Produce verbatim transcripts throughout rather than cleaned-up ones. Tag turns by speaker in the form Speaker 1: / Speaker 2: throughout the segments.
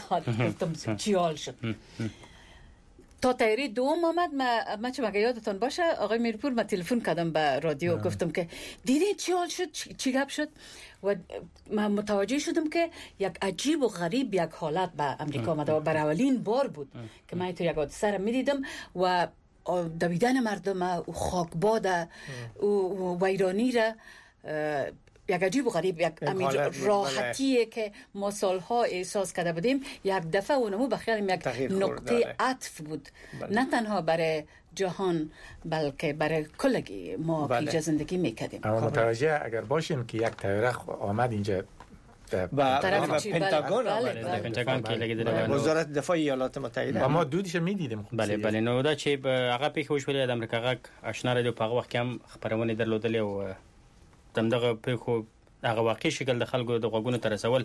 Speaker 1: میخواد. گفتم چی حال شد. تا تایری دوم آمد، ما ما چه مگه یادتون باشه آقای میرپور، ما تلفن کردم به رادیو آه. گفتم که دیدی چی حال شد، چی گپ شد، و ما متوجه شدم که یک عجیب و غریب یک حالت به امریکا آمده و برای اولین بار بود اه. که من اینطور یک حادثه را میدیدم و دویدن مردم و خاکباد و ویرانی را یک عجیب و غریب، یک راحتیه که ما سالها احساس کرده بودیم یک دفعه و نمو بخیالیم یک نقطه عطف بود. بله. نه تنها برای جهان بلکه برای کلگی ما که بله. زندگی میکردیم.
Speaker 2: اما متوجه اگر باشین که یک طیاره آمد اینجا
Speaker 3: و طرف پنتاگون
Speaker 1: آمد،
Speaker 4: پنتاگون که لگی داره
Speaker 3: وزارت دفاع ایالات متحده،
Speaker 2: و ما دودش میدیدیم.
Speaker 4: بله بله نو دا چې هغه پیښه وشولې د امریکا غاک آشنا رادیو په هغه وخت کې هم خبرونه درلودلې او دمدغه پیښو هغه واقعي شکل د خلکو د غوګونو تر رسول.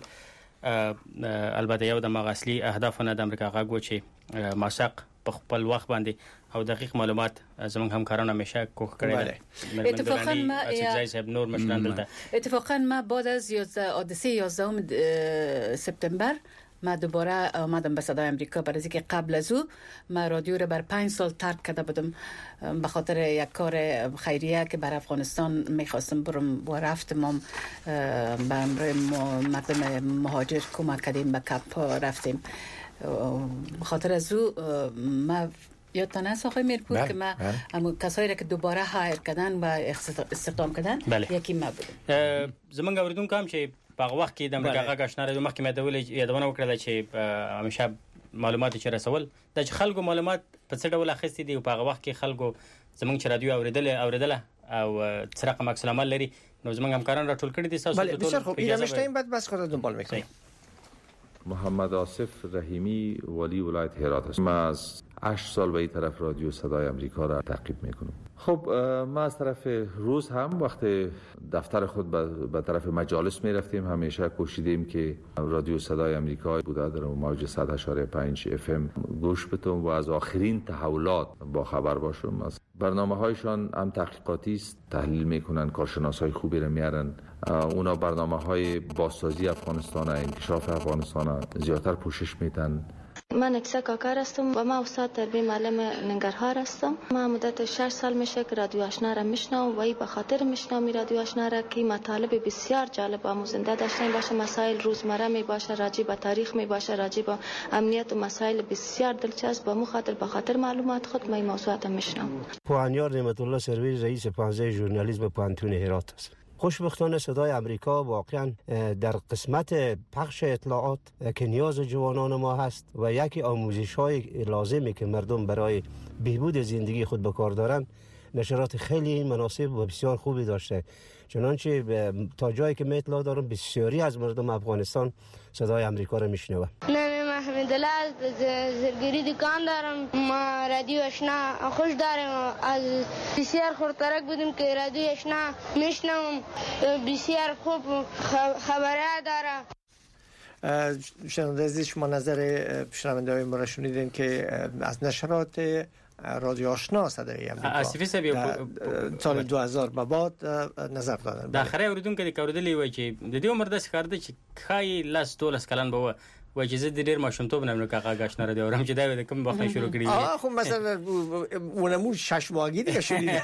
Speaker 4: البته یو د مغ اصلي اهدافونه د امریکا غاک و چې موثق په خپل وخت باندې او دقیق معلومات زموږ همکارانو همیشه کوښښ کړی دی.
Speaker 1: اتفاقا ما
Speaker 4: صاحب نور مشران دلته
Speaker 1: اتفاقا ما بعد از حادثه یازدهم سپتامبر ما دوباره آمدم به صدای امریکا، برای اینکه قبل از او ما رادیو رو بر پنج سال ترک کرده بودم به خاطر یک کار خیریه که بر افغانستان میخواستم برم و رفتم به امر مردم مهاجر کمک کردیم، به کپ رفتیم. به خاطر از او ما یادتان است آقای میرپور که ما همون کسایی را که دوباره هایر کردن و استخدام کردن یکی ما بودم.
Speaker 4: زمانگا اوریدون کام چې په هغه وخت کې د امریکا غاک آشنا رادیو مخکې مې د یادونه وکړه چې همیشه معلومات چې رسول د خلکو معلومات په څه ډول اخیستي دي او په هغه وخت کې خلکو زمونږ چې رادیو اوریدل اوریدله او څه رقم عکس العمل لري نو زمونږ همکاران راټول کړي دي. تاسو
Speaker 3: بله بسیار خوب، اینا مشتیم بعد بس خود دنبال میکنیم.
Speaker 5: محمد آصف رحیمی ولی ولایت هرات است. ما از هشت سال به این طرف رادیو صدای امریکا را تعقیب میکنم. خب ما از طرف روز هم وقت دفتر خود به طرف مجالس می رفتیم همیشه کوشیدیم که رادیو صدای امریکا بوده در موج صد اشاره پنج اف ام گوش بدم و از آخرین تحولات با خبر باشم. از برنامه هایشان هم تحقیقاتی است، تحلیل میکنن، کارشناس های خوبی را میارن. اونا برنامه های بازسازی افغانستان، انکشاف افغانستان زیادتر پوشش میدن.
Speaker 6: من اکسا کاکار هستم و ما استاد تربیه معلم ننگرهار هستم. ما مدت شش سال میشه که رادیو آشنا را میشنوم و ای به خاطر میشنوم رادیو آشنا را که مطالب بسیار جالب و آموزنده داشتن باشه، مسائل روزمره می باشه، راجع به تاریخ می باشه، راجع به امنیت و مسائل بسیار دلچسب. به مو خاطر به خاطر معلومات خود ما این موضوعات میشنوم.
Speaker 7: پوهنیار نعمت الله سروری رئیس پانزده ژورنالیسم پانتون هرات است. خوشبختانه صدای امریکا واقعا در قسمت پخش اطلاعات که نیاز جوانان ما هست و یکی آموزش های لازمی که مردم برای بهبود زندگی خود به کار دارن، نشرات خیلی مناسب و بسیار خوبی داشته. چنانچه تا جایی که من اطلاع دارم بسیاری از مردم افغانستان صدای امریکا را میشنوند.
Speaker 8: محمد الله زرگری دکان دارم. ما رادیو آشنا خوش دارم. از بسیار خورترک بودیم که رادیو آشنا میشنوم، بسیار خوب خبره داره.
Speaker 3: شنونده عزیز، شما نظر شنونده های ما را شنیدین که از نشرات رادیو آشنا صدای امریکا سال دو هزار به بعد نظر دادن.
Speaker 4: د اخره اوریدونکو د اوریدلې وای چې د دې عمر د ښکارده چې خای لاس دولس کلن به وای چې زه د ډیر ماشومتوب نه امریکا غاک آشنا رادیو اورم چې دا د کوم وخت شروع کړی.
Speaker 3: اه خو مثلا ونمو شش ماهگی دیگه شنیدی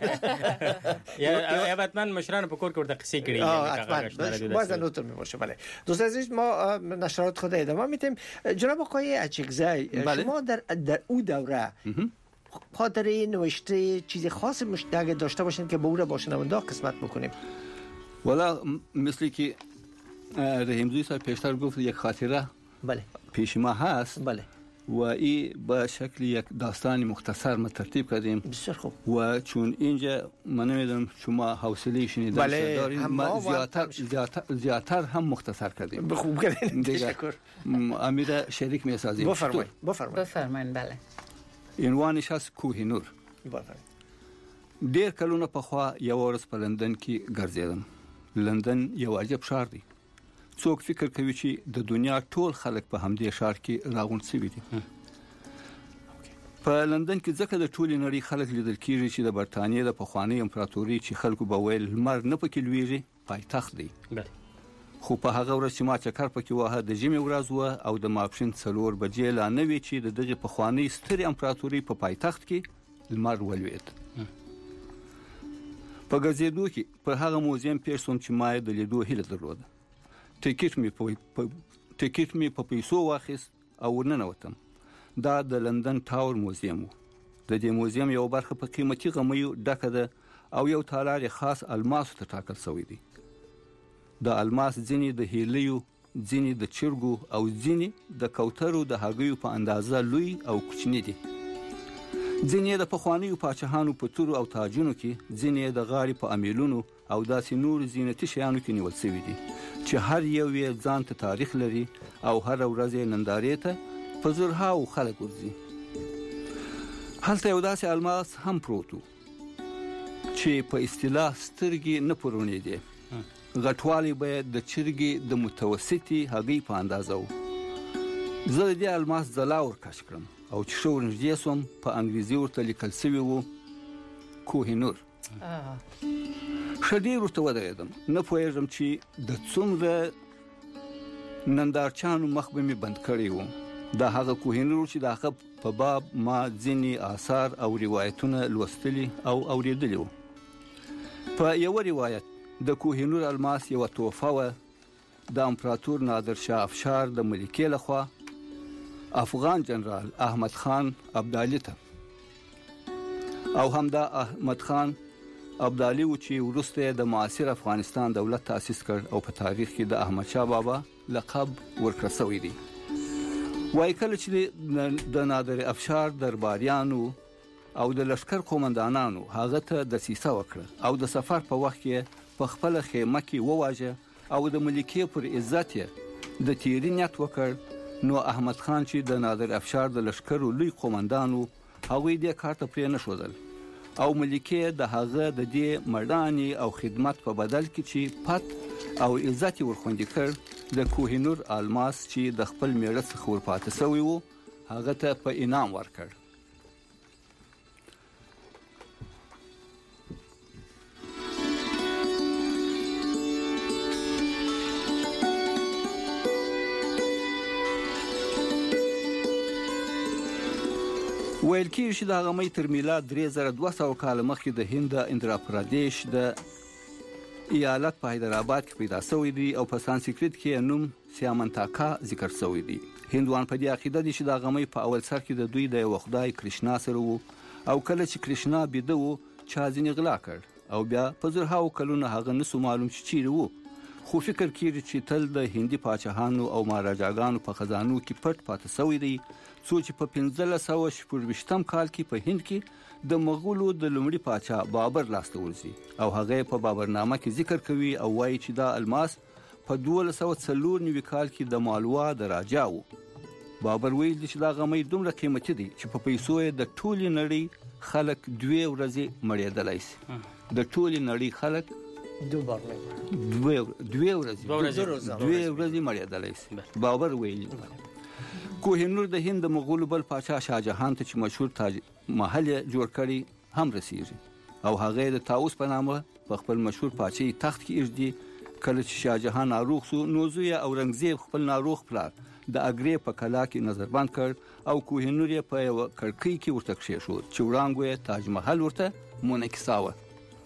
Speaker 4: یا حتما مشران په کور کې ورته قصې کړي امریکا غاک آشنا رادیو
Speaker 3: باز نوتون میباشه. بله دوستان عزیز، ما نشرات خود ادامه میدیم. جناب آقای اچکزی، شما در در او دوره خاطره نوشته چیز خاصی مشتاق داشته باشین که به او را با شنونده قسمت بکنیم؟
Speaker 9: والا مثل که رحیمزوی صاحب پیشتر گفت یک خاطره
Speaker 3: بله
Speaker 9: پیش ما هست.
Speaker 3: بله
Speaker 9: و این به شکل یک داستان مختصر ما ترتیب کردیم.
Speaker 3: بسیار خوب.
Speaker 9: و چون اینجا من نمیدونم شما حوصله شنیدن
Speaker 3: بله
Speaker 9: دارین، ما زیادتر زیادتر زیادتر هم مختصر کردیم.
Speaker 3: خوب کردین، تشکر.
Speaker 9: امیر شریک میسازیم.
Speaker 3: بفرمایید بفرمایید
Speaker 1: بفرمایید. بله
Speaker 9: عنوانش هست کوه نور. ډیر کلونه پخوا یو ورځ په لندن کې ګرځیدم. لندن یو عجب ښار دی. څوک فکر کوي چې د دنیا ټول خلک په همدې ښار کې راغونډ شوي دي. په لندن کې ځکه د ټولې نړۍ خلک لیدل کېږي چې د برتانیې د پخوانۍ امپراتورۍ چې خلکو به ویل لمر نه پکې لویږي پایتخت دی. خو په هغه ورځ چې ما چکر پکې وهه د ژمي ورځ وه او د ماپښین څلور بجې لا نه وې چې د دغې پخوانۍ سترې امپراتورۍ په پایتخت کې لمر ولوېد. په ګرځېدو کې پر هغه موزیم پیښ شوم چې ما یې د لیدو هیله درلوده. ټکټ مې په ټکټ مې په پیسو واخیست او ورننوتم. دا د لندن ټاور موزیم و. د دې موزیم یو برخه په قیمتي غمیو ډکه ده او یو تالار خاص الماسو ته ټاکل شوی دی. د الماس ځینې د هیلیو، ځینې د چرګو او ځینې د کوترو د هګیو په اندازه لوی او کوچني دي. ځینې د پخوانیو پاچاهانو په تورو او تاجونو کې، ځینې د غاړې په امیلونو او داسې نور زینتي شیانو کې نیول شوي دي چې هر یو یې ځان ته تاریخ لري او هر ورځ یې نندارې ته په زرهاو خلک ورځي. هلته یو داسې الماس هم پروت و چې په اصطلاح سترګې نه پرونېدې. غټوالی به د چرګې د متوسطې هګۍ په اندازه و. زه د دې الماس ځلا ورکش کړم او چې ښه ورنږدې سوم په انګریزي ورته لیکل سوي و کوه نور. ښه ډېر ورته ودرېدم. نه پوهېږم چې د څومره نندارچیانو مخ به مې بند کړی و. دا هغه کوه نور چې د هغه په باب ما ځینې آثار او روایتونه لوستلي او اورېدلي و. په یوه روایت د کوه نور الماس یوه تحفه وه د امپراتور نادر شاه افشار د ملکې لخوا افغان جنرال احمد خان ابدالي ته. او همدا احمد خان ابدالي و چې وروسته د معاصر افغانستان دولت تأسیس کړ او په تاریخ کې د احمد شاه بابا لقب ورکړل شوی دی. وایي کله چې د نادر افشار درباریانو او د لشکر قومندانانو هغه ته دسیسه وکړه او د سفر په وخت کې په خپله خیمه کې وواژه او د ملکې پر عزت یې د تیری نیت وکړ، نو احمد خان چې د نادر افشار د لشکرو لوی قومندانو هغوی دې کار ته پرې نه ښودل او ملکې د هغه د دې مړانې او خدمت په بدل کې چې پت او عزت یې ورخوندي کړ د کوه نور الماس چې د خپل میړه څخه ورپاتې شوی و هغه ته په انعام ورکړ. ویل کېږي چې د هغه مۍ تر میلاد درې زره دوه سوه کاله مخکې د هند اندرا پردیش د ایالت په حیدرآباد کې پیدا شوی دی او په سانسکریت کې نوم سیامنتاکا ذکر شوی دی. هندوان په دې عقیده دي چې د هغه مۍ په اول سر کې د دوی د یو خدای کرشنا سره وو او کله چې کرشنا بیده وو چا ځینې غلا کړ او بیا په زرهاو کلونه هغه نسو معلوم چې چیرې وو. خو فکر کېږي چې تل د هندي پاچاهانو او مهاراجاګانو په خزانو کې پټ پاتې شوی دی، څو چې په پنځلس سوه شپږ ویشتم کال کې په هند کې د مغولو د لومړي پاچا بابر لاسته ورځي او هغه په بابرنامه کې ذکر کوي او وایي چې دا الماس په دولس سوه څلور نوي کال کې د مالوا د راجا و. بابر ویل چې دا غمی دومره قیمتي دی چې په پیسو یې د ټولې نړۍ خلک دوې ورځې مړېدلی شي. د ټولې نړۍ خلک
Speaker 3: دوبار
Speaker 9: دوی دوی ورځې دوی ورځې مړېدلی شي. بابر ویل کوه نور د هند د مغولو بل پاچا شاهجهان ته چې مشهور تاج محل جوړ کړي هم رسیږي او هغه د طاووس په نامه په خپل مشهور پاچا تخت کې ایږدي. کله چې شاهجهان ناروغ شو نو زوی اورنګزیب خپل ناروغ پلار د اګرې په کلا کې نظربند کړ او کوه نور یې په یو کړکۍ کې ورته کښېښود چې وړانګو یې تاج محل ورته منعکساوه.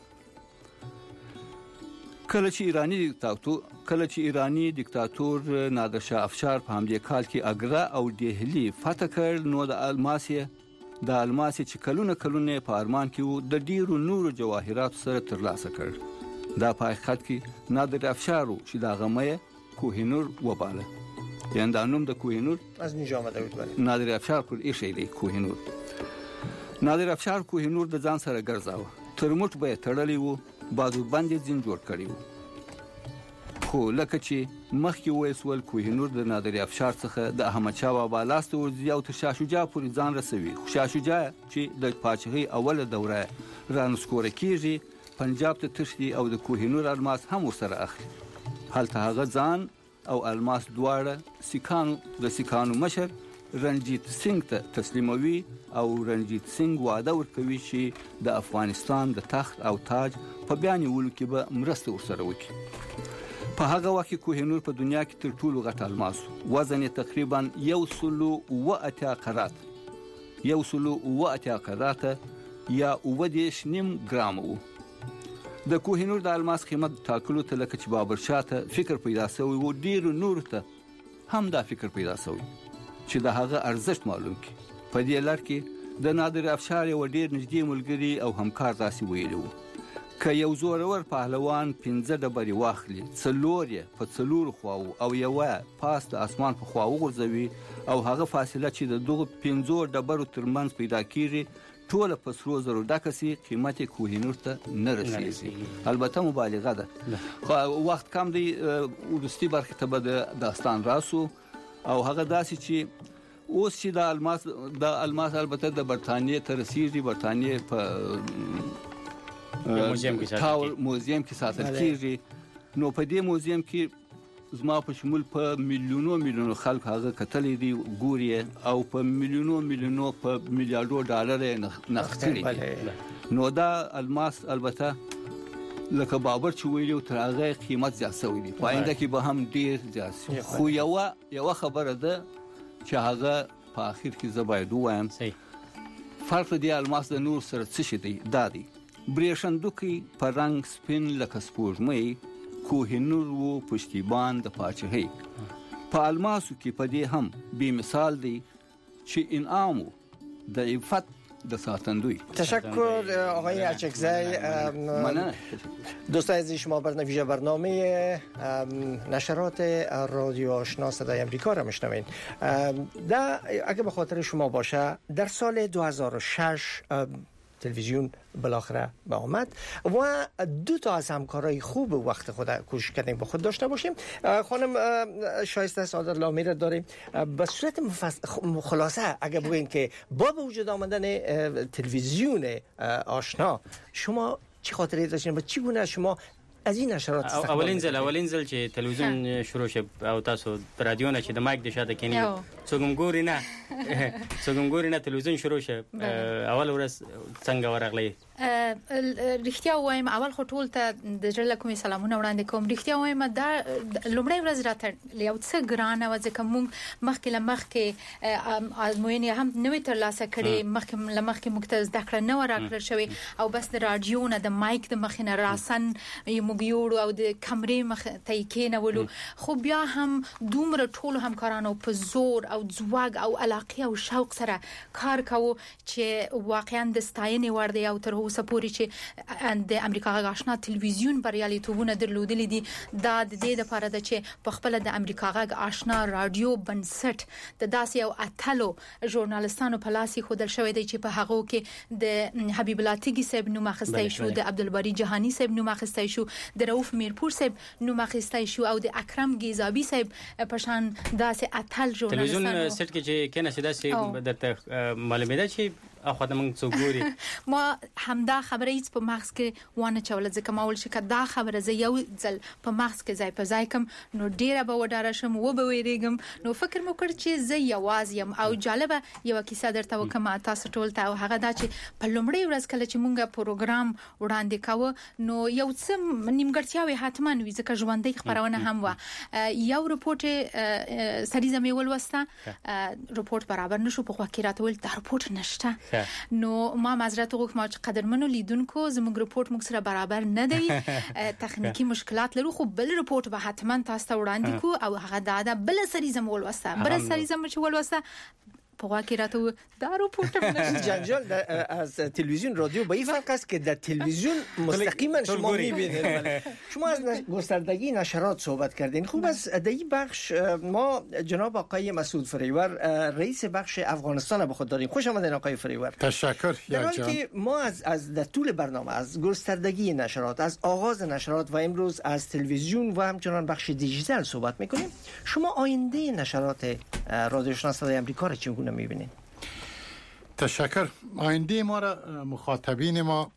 Speaker 9: کله چې ایرانی دیکتاتور کله چې ایرانی دیکتاتور نادر شاه افشار په همدې کال کې اګرا او دهلی فتح کړ نو د الماس د الماس چې کلونه کلونه په ارمان کې وو د ډیرو نورو جواهرات سره ترلاسه کړ. دا په حقیقت کې نادر افشار چې دا غمه کوه نور وباله، یعنی دا نوم د کوه نور
Speaker 3: از اینجا آمده بود. بله
Speaker 9: نادر افشار پر ایښی دی کوه نور. نادر افشار کوه نور د ځان سره ګرځاوه، تر موټ به یې تړلی وو، بازو باندې ځین جوړ کړی وو. خو لکه چې مخکې وویل سول کوه نور د نادر افشار څخه د احمد شاه بابا لاسته ورځي او تر شاه شجاع پورې ځان رسوي. خو شاه شجاع چې د پاچاهۍ اوله دوره رانسکوره کېږي پنجاب ته تښتي او د کوه نور الماس هم ورسره اخلي. هلته هغه ځان او الماس دواړه سیکانو د سیکانو مشر رنجیت سنگ ته تسلیموي او رنجیت سنگ وعده ورکوي چې د افغانستان د تخت او تاج په بیا نیولو کې به مرسته ورسره وکړي. په هغه وخت کې کوهنور په دنیا کې تر ټولو غټ الماس وزن یې تقریبا یو سلو و اتیا قرات یو سلو و اتیا قرات یا اوه دېرش نیم ګرام وو. د کوهنور د الماس قیمت ټاکلو ته لکه چې بابر شاه ته فکر پیدا شوی و، ډېرو نورو ته هم دا فکر پیدا شوی چې د هغه ارزښت معلوم کړي. په دې لړ کې د نادر افشار یو ډېر نږدې ملګري او همکار داسې ویلي وو که یو زورور پهلوان پنځه ډبرې واخلي، څلور یې په څلورو خواو او یوه پاس د اسمان په خوا وغورځوي او هغه فاصله چې د دغو پنځو ډبرو ترمنځ پیدا کیږي ټوله په سرو زرو ډکه سي، قیمت یې کوهنور ته نه رسېږي. البته مبالغه ده، خو وخت کم دی. وروستي برخې ته به د داستان راسو او هغه داسې چې اوس چې د الماس د الماس البته د برتانیې ته رسېږي، برتانیې په موزیم کې ساتل موزیم کې ساتل کیږي. نو په دې موزیم کې زما په شمول په میلیونو میلیونو خلک هغه کتلې دي، ګوري او په میلیونو میلیونو په میلیارډو ډالر نقد کړي. نو دا الماس البته لکه بابر چې ویلو تر هغه قیمت زیات شوی دی، په آینده کې به هم ډیر زیات شي. خو یو یو خبره ده چې هغه په اخر کې زه باید ووایم فرق دی الماس د نور سره څه شي دی. دا دی برېښندوکی په رنګ سپین لکه سپوږمۍ، کوهنور و پشتیبان د پاچاهۍ. په الماسو کې په دې هم بې مثال دی چې انعام د عفت د ساتندوی.
Speaker 3: تشکر آقای اچکزی. دوستان عزیز، شما بر نویژه برنامه نشرات رادیو آشنا صدای امریکا را میشنوین. در اگه به خاطر شما باشه در سال دو هزار و شش تلویزیون بالاخره به آمد و دو تا از همکارای خوب وقت خود کوشش کردیم با خود داشته باشیم. خانم شایسته سعادت لامی را داریم. به صورت خلاصه اگر بگوین که با به وجود آمدن تلویزیون آشنا شما چی خاطره داشتین و چی گونه شما از این نشرات استفاده
Speaker 4: اولین ځل اولین ځل چې تلویزیون شروع شو او تاسو رادیو نه چې د مایک د شاته کینی څوګم ګوري نه څوګم ګوري نه تلویزیون شروع شو اول ورځ څنګه ورغلی؟
Speaker 10: رښتیا وایم اول خو ټول ته د زړه کومې سلامونه وړاندې کوم. رښتیا وایم دا لومړی ورځ راته یو څه ګرانه و ځکه موږ مخکې له مخکې ازموینې هم نوې ترلاسه کړې، مخکې له مخکې موږ ته زده کړه نه راکړل شوې او بس د رادیو نه د مایک د مخې نه راسن موږ یوړو او د کمرې مخ ته یې کېنولو. خو بیا هم دومره ټولو همکارانو په زور او ځواک او علاقې او شوق سره کار کوو چې واقعا د ستاینې وړ دی او تر اوسه پورې چې د امریکا غږ آشنا تلویزیون بریالیتوبونه درلودلې دي. دا د دې لپاره ده چې په خپل د امریکا غږ آشنا رادیو بنسټ د داسې یو اتلو ژورنالستانو په لاس خودل شوی دی چې په هغه کې د حبیب الله تیږي صاحب نوم اخیستی شو، د عبدالباری جهانی صاحب نوم اخیستی شو، د رؤف میرپور صاحب نوم اخیستی شو او د اکرم گیزابی صاحب په شان داسې اتل ژورنالستانو
Speaker 4: تلویزیون سټ کې چې کنه سیدا سي درته معلومه ده چې اخو د موږ څو ګوري
Speaker 10: ما همدا خبره هیڅ په مغز کې وانه چول ځکه ما ول شکه دا خبره زه یو ځل په مغز کې ځای په ځای کوم نو ډیره به وډاره شم و به ویریږم. نو فکر مو کړ چې زه یواز یم او جالبه یو کیسه درته وکم تاسو ټول ته او هغه دا چې په لومړی ورځ کله چې مونږه پروګرام وړاندې کاوه نو یو څه نیمګړتیاوي حتما وي ځکه ژوندۍ خبرونه هم و. یو رپورټ سریزه مې ولوسته، رپورټ برابر نشو په خوا کې راته ول دا رپورټ نشته. نو ما معذرت وغوښتم چې قدرمنو لیدونکو زموږ رپورټ موږ سره برابر نه دی، تخنیکی مشکلات لرو، خو بل رپورټ به حتما تاسو ته وړاندې کو او هغه دا د بل سریزه مول وسته بل سریزه مچ ول وسته په واقع راته دا رپورټ نشته.
Speaker 3: جنجال از تلویزیون رادیو به این فرق است که در تلویزیون مستقیما شما می‌بینید. شما از گستردگی نشرات صحبت کردین. خوب از در این بخش ما جناب آقای مسعود فریور رئیس بخش افغانستان به خود داریم. خوش آمدین آقای فریور.
Speaker 2: تشکر.
Speaker 3: در حالی که ما از از در طول برنامه از گستردگی نشرات، از آغاز نشرات و امروز از تلویزیون و همچنان بخش دیجیتال صحبت می‌کنیم، شما آینده نشرات رادیو آشنا صدای آمریکا را چگونه می‌بینید؟
Speaker 2: تشکر. آینده ما را مخاطبین ما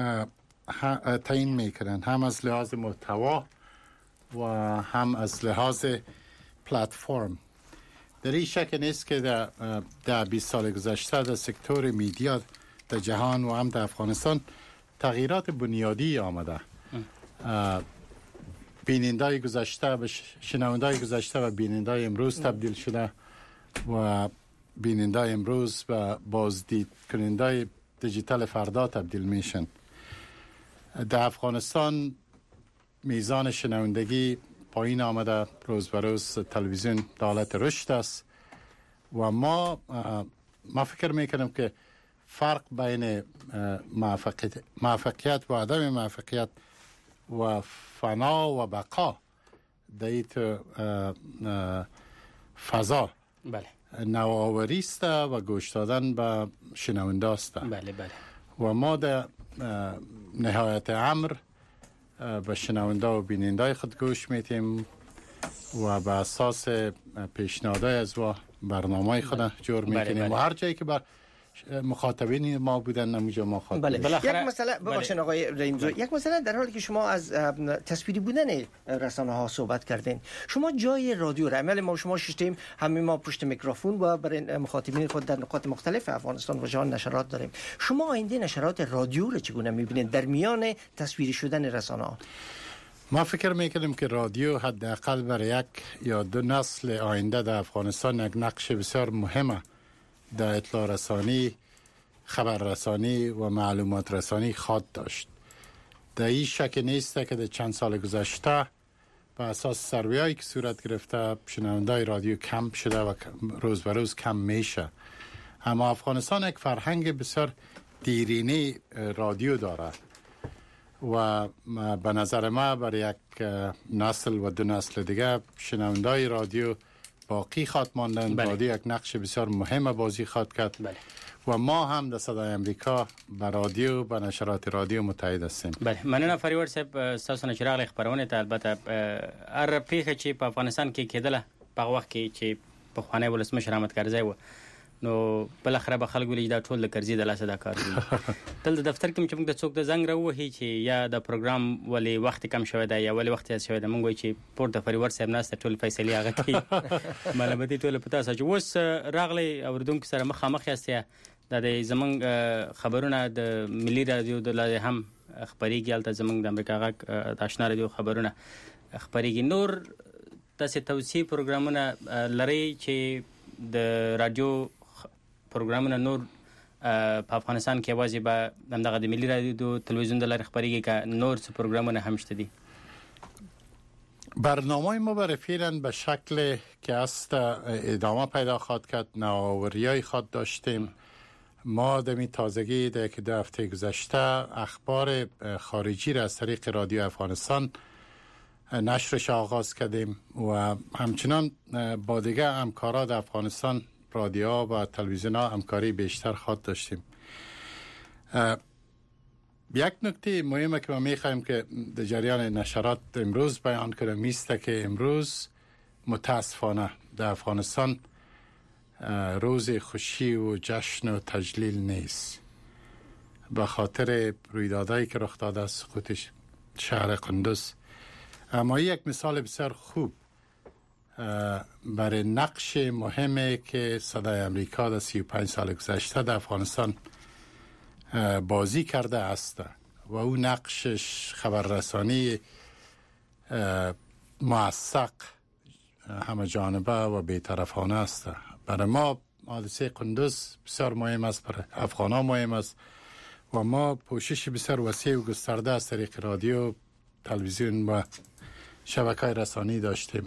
Speaker 2: تعیین میکنن، هم از لحاظ محتوا و هم از لحاظ پلتفرم. در این شک نیست که در در بیست سال گذشته در سکتور میدیا در جهان و هم در افغانستان تغییرات بنیادی آمده. بینندای گذشته به شنوندای گذشته و بینندای امروز تبدیل شده و بینندای امروز و بازدید کنندای دیجیتال فردا تبدیل میشن. در افغانستان میزان شنوندگی پایین آمده، روز به روز تلویزیون در حالت رشد است و ما ما فکر میکنم که فرق بین موفقیت, موفقیت و عدم موفقیت و فنا و بقا در این فضا
Speaker 4: بله
Speaker 2: نوآوری است و گوش دادن به شنونده است.
Speaker 4: بله بله
Speaker 2: و ما در نهایت امر به شنونده و بیننده خود گوش میتیم و به اساس پیشنهادهای از و برنامه خود جور میکنیم و هر جایی که بر مخاطبین ما بودن نموجا ما خواهد
Speaker 3: بله. یک مسئله ببخشید آقای رحیمزو، یک مسئله در حالی که شما از تصویری بودن رسانه ها صحبت کردین، شما جای رادیو را عمل ما شما ششتیم همه ما پشت میکروفون و برای مخاطبین خود در نقاط مختلف افغانستان و جهان نشرات داریم. شما آینده نشرات رادیو را چگونه میبینید در میان تصویری شدن رسانه ها؟
Speaker 2: ما فکر میکنیم که رادیو حداقل برای یک یا دو نسل آینده در افغانستان یک نقش بسیار مهمه در اطلاع رسانی، خبر رسانی و معلومات رسانی خواهد داشت. در این شک نیست که در چند سال گذشته به اساس سروی‌هایی که صورت گرفته شنوندای رادیو کم شده و روز به روز کم میشه. اما افغانستان یک فرهنگ بسیار دیرینه رادیو داره و به نظر ما برای یک نسل و دو نسل دیگه شنوندای رادیو باقی خواهد ماندن.
Speaker 4: بله.
Speaker 2: رادیو یک نقش بسیار مهم بازی خواهد کرد.
Speaker 4: بله.
Speaker 2: و ما هم در صدای امریکا به رادیو به نشرات رادیو متحد هستیم.
Speaker 4: بله مننه فریور صاحب تاسو نه چراغ خبرونه ته البته هر پیښه چې په افغانستان کې کېدله په وخت کې چې په خوانې ولسمشر احمد کرزی و نو بل اخره به خلک ویل دا ټول د کرزی د لاسه دا کار دی. تل د دفتر کې چې موږ د څوک د زنګ راوهي چې یا د پروګرام ولی وخت کم شوی دی یا ولی وخت یې شوی دی موږ وایي چې پورته فریور صاحب ناسته ټول فیصله هغه کوي. معلوماتي ټول په تاسو چې اوس راغلی اوردونکو سره مخامخ یاست د زمنګ خبرونه د ملي رادیو د لاره هم خبريږي البته زمنګ د امریکا غاک د آشنا رادیو خبرونه خبريږي. نور تاسو توصیه پروګرامونه لري چې د رادیو پروګرامونه نور په افغانستان کې واځي به دغه د ملي رادیو تلویزیون د لاره خبريږي که نور څه پروګرامونه هم شته دي؟
Speaker 2: برنامه ما برای فعلا به شکل که است ادامه پیدا خواهد کرد. نوآوری‌های خواهد داشتیم. ما دمی تازگی در یک دو هفته گذشته اخبار خارجی را از طریق رادیو افغانستان نشرش آغاز کردیم و همچنان با دیگر همکاران در افغانستان رادیوها و تلویزیون ها همکاری بیشتر خواهد داشتیم. یک نکته مهمه که ما میخوایم که در جریان نشرات امروز بیان کنم میسته که امروز متاسفانه در افغانستان روز خوشی و جشن و تجلیل نیست به خاطر رویدادهایی که رخ داده است سقوط شهر قندوز. اما یک مثال بسیار خوب برای نقش مهمی که صدای امریکا در سی و پنج سال گذشته در افغانستان بازی کرده است و او نقشش خبررسانی موثق همه جانبه و بی‌طرفانه است. برای ما حادثه قندوز بسیار مهم است، برای افغان‌ها مهم است و ما پوشش بسیار وسیع و گسترده از طریق رادیو، تلویزیون و شبکه‌های رسانی داشتیم.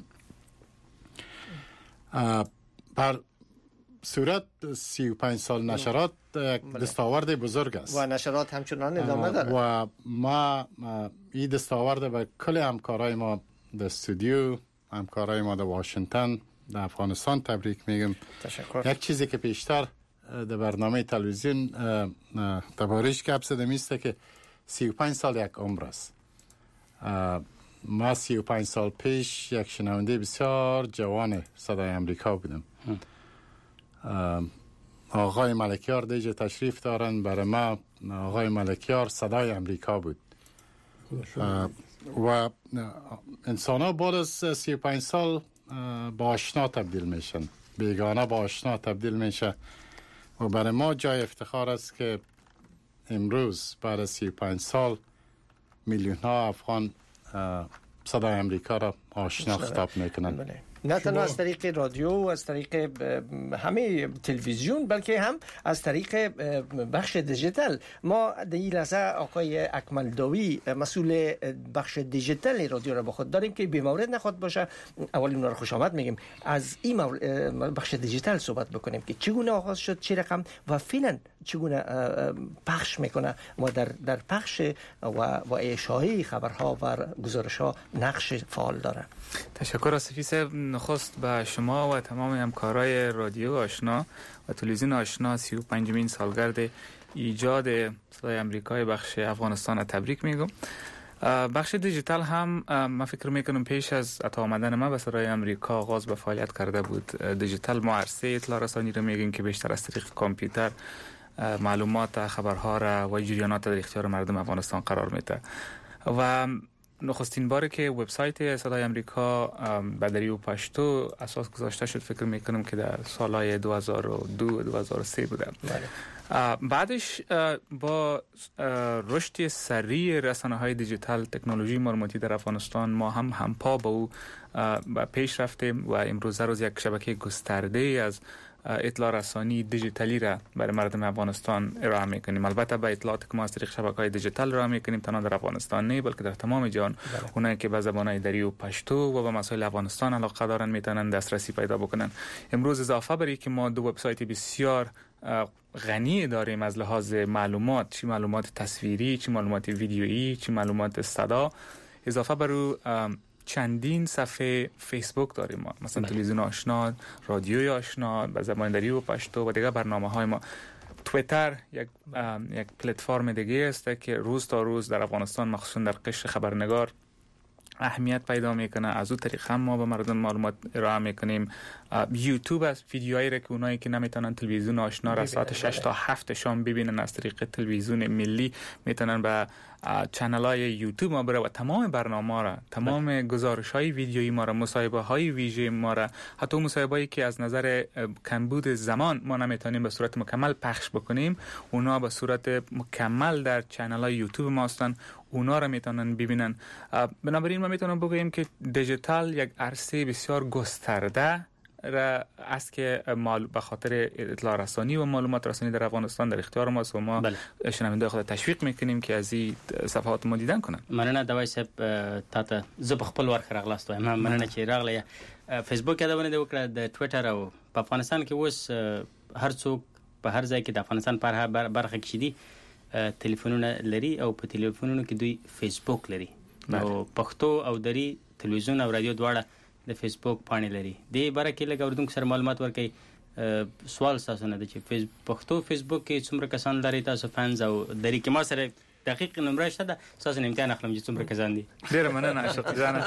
Speaker 2: بر صورت سی و پنج سال نشرات یک دستاورد بزرگ است
Speaker 3: و نشرات همچنان ادامه داره
Speaker 2: و ما این دستاورد به کل همکارای ما در استودیو، همکارای ما در واشنگتن، در افغانستان تبریک میگم.
Speaker 3: تشکر.
Speaker 2: یک چیزی که پیشتر در برنامه تلویزیون درباره‌اش گپ زده میسته که سی و پنج سال یک عمر است. ما سی و پنج سال پیش یک شنونده بسیار جوان صدای امریکا بودم. آقای ملکیار دیجا تشریف دارن. برای ما آقای ملکیار صدای امریکا بود و انسان ها بعد از سی و پنج سال با آشنا تبدیل میشن، بیگانه با آشنا تبدیل میشه و برای ما جای افتخار است که امروز بعد از سی و پنج سال میلیون ها افغان صدای آمریکا را آشنا خطاب میکنن.
Speaker 3: نه تنها از طریق رادیو و از طریق همه تلویزیون بلکه هم از طریق بخش دیجیتال. ما در این لحظه آقای اکمل داوی مسئول بخش دیجیتال رادیو را با خود داریم که بی مورد نخواد باشه. اول اونا رو خوش آمد میگیم. از این بخش دیجیتال صحبت بکنیم که چگونه آغاز شد، چه رقم و فعلا چگونه پخش میکنه و در در پخش و و اشاعه خبرها و گزارش‌ها نقش فعال داره.
Speaker 11: تشکر آصفی صاحب. نخست به شما و تمام همکارای رادیو آشنا و تلویزیون آشنا سی و پنجمین سالگرد ایجاد صدای آمریکای بخش افغانستان تبریک میگم. بخش دیجیتال هم من فکر میکنم پیش از عطا آمدن ما به صدای آمریکا آغاز به فعالیت کرده بود. دیجیتال ما عرصه اطلاع رسانی رو میگیم که بیشتر از طریق کامپیوتر معلومات خبرها را و جریانات در اختیار مردم افغانستان قرار میده و نخستین باره که وبسایت صدای آمریکا به دری و پشتو اساس گذاشته شد فکر میکنم که در سالهای دو هزار و دو دو هزار و سه بوده. بعدش با رشد سریع رسانه‌های دیجیتال تکنولوژی معلوماتی در افغانستان ما هم همپا با او پیش رفتیم و امروز روز یک شبکه گسترده از اطلاع رسانی دیجیتالی را برای مردم افغانستان ارائه میکنیم. البته به اطلاعاتی که ما از طریق شبکه‌های دیجیتال ارائه میکنیم تنها در افغانستان نه بلکه در تمام جهان اونایی که به زبان‌های دری و پشتو و به مسائل افغانستان علاقه دارن میتونن دسترسی پیدا بکنن. امروز اضافه بر اینکه ما دو وبسایت بسیار غنی داریم از لحاظ معلومات، چی معلومات تصویری، چی معلومات ویدیویی، چی معلومات صدا، اضافه بر او چندین صفحه فیسبوک داریم ما، مثلا تلویزیون آشنا، رادیوی آشنا به زبان دری و پشتو و دیگه برنامه‌های ما. توییتر یک یک پلتفرم دیگه است که روز تا روز در افغانستان مخصوصا در قشر خبرنگار اهمیت پیدا میکنه. از اون طریق هم ما به مردم معلومات ارائه میکنیم. یوتیوب از ویدیوهایی را که اونایی که نمیتونن تلویزیون آشنا را ساعت شش تا هفت شام ببینن از طریق تلویزیون ملی میتونن به چنل های یوتیوب ما بره و تمام برنامه را، تمام گزارش های ویدیویی ما را، مصاحبه های ویژه ما را، حتی مصاحبه هایی که از نظر کمبود زمان ما نمیتونیم به صورت مکمل پخش بکنیم اونا به صورت مکمل در چنل های یوتیوب ما هستن، اونا را میتونن ببینن. بنابراین ما میتونم بگویم که دیجیتال یک عرصه بسیار گسترده را است که مال به خاطر اطلاع رسانی و معلومات رسانی در افغانستان در اختیار ماست و ما شنونده خود تشویق میکنیم که از این صفحات ما دیدن کنن.
Speaker 4: مننه دوای صاحب تا ته زب خپل ورخ راغلاست وایم. مننه چې راغله فیسبوک دا ونه وکړه د ټوئیټر او په افغانستان کې اوس هر څوک په هر ځای کې د افغانستان په برخه کې دي ټلیفونونه لري او په ټلیفونونو کې دوی فیسبوک لري. نو پښتو او دری تلویزیون او رادیو دواړه د فیسبوک پاڼې لري. د برکه لګ اوردونکو سره معلومات ورکړي. سوال تاسو نه د چې فیس پښتو فیسبوک کې څومره کسان لري تاسو فانز او دری کې ما سره دقیق نمبر شته د تاسو امتحان اخلم چې څومره کسان دي.
Speaker 11: ډیر مننه اشرف جان.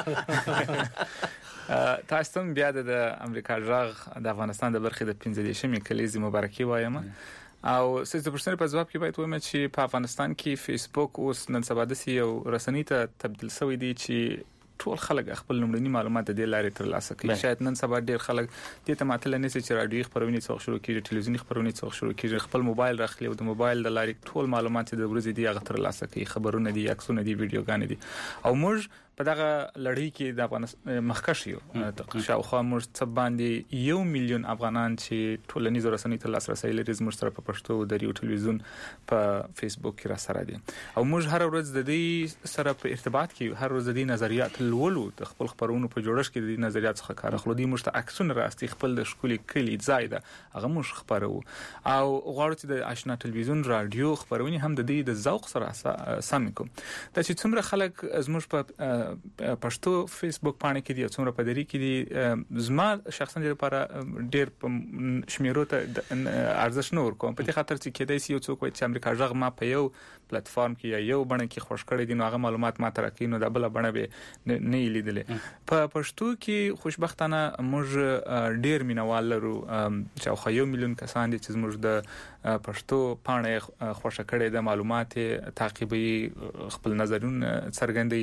Speaker 11: تاسو هم بیا د امریکا ژغ د افغانستان د برخې د پنځه دیشمې کلیزې مبارکي وایم او سیزده پرسنت په ځواب کې باید وایم چې په افغانستان کې فیسبوک اوس نن سبا د یو رسنۍ ته تبدیل شوی دی چې ټول خلک خپل لومړني معلومات د دې لارې ترلاسه کوي. شاید نن سبا ډیر خلک دې ته ماتل نه سي چې رادیوي خبرونه څوک شروع کیږي، تلویزیونی خبرونه څوک شروع کیږي، خپل موبایل راخلي او د موبایل د لارې ټول معلومات د ورځې دی هغه ترلاسه کوي، خبرونه دي، عکسونه دي، ویډیوګانې دي او موږ په دغه لړۍ کې د افغانستان مخکښ یو تقریبا شاوخوا موږ څه باندې یو میلیون افغانان چې ټولنیز رسنۍ ته لاسرسي لري زموږ سره په پښتو د ریو تلویزیون په فیسبوک کې را سره دي او موږ هر ورځ د دې سره په ارتباط کې هر ورځ د دې نظریات لولو د خپل خبرونو په جوړښت کې د دې نظریات څخه کار اخلو. دي موږ ته عکسونه راستي خپل د شکولي کلی ځای ده هغه موږ خبرو او غواړو چې د آشنا تلویزیون رادیو خبرونه هم د دې د ذوق سره سم کوم. دا چې څومره خلک زموږ په پښتو فیسبوک باندې کې دي او څومره په دری کې دي زما شخصا لپاره ډیر شمیرو ته ارزښت نه ورکوم په دې خاطر چې کېدای شي یو څوک وایي چې امریکا ژغ ما په یو پلیټ فارم کې یا یو باندې کې خوش کړی دي نو هغه معلومات ما تر کې نو د بل باندې به نه لیدلې. په پښتو کې خوشبختانه موږ ډیر مینوال لرو چې خو یو میلیون کسان دي چې موږ د پښتو باندې خوشا کړی د معلومات تعقیبي خپل نظرونه څرګندوي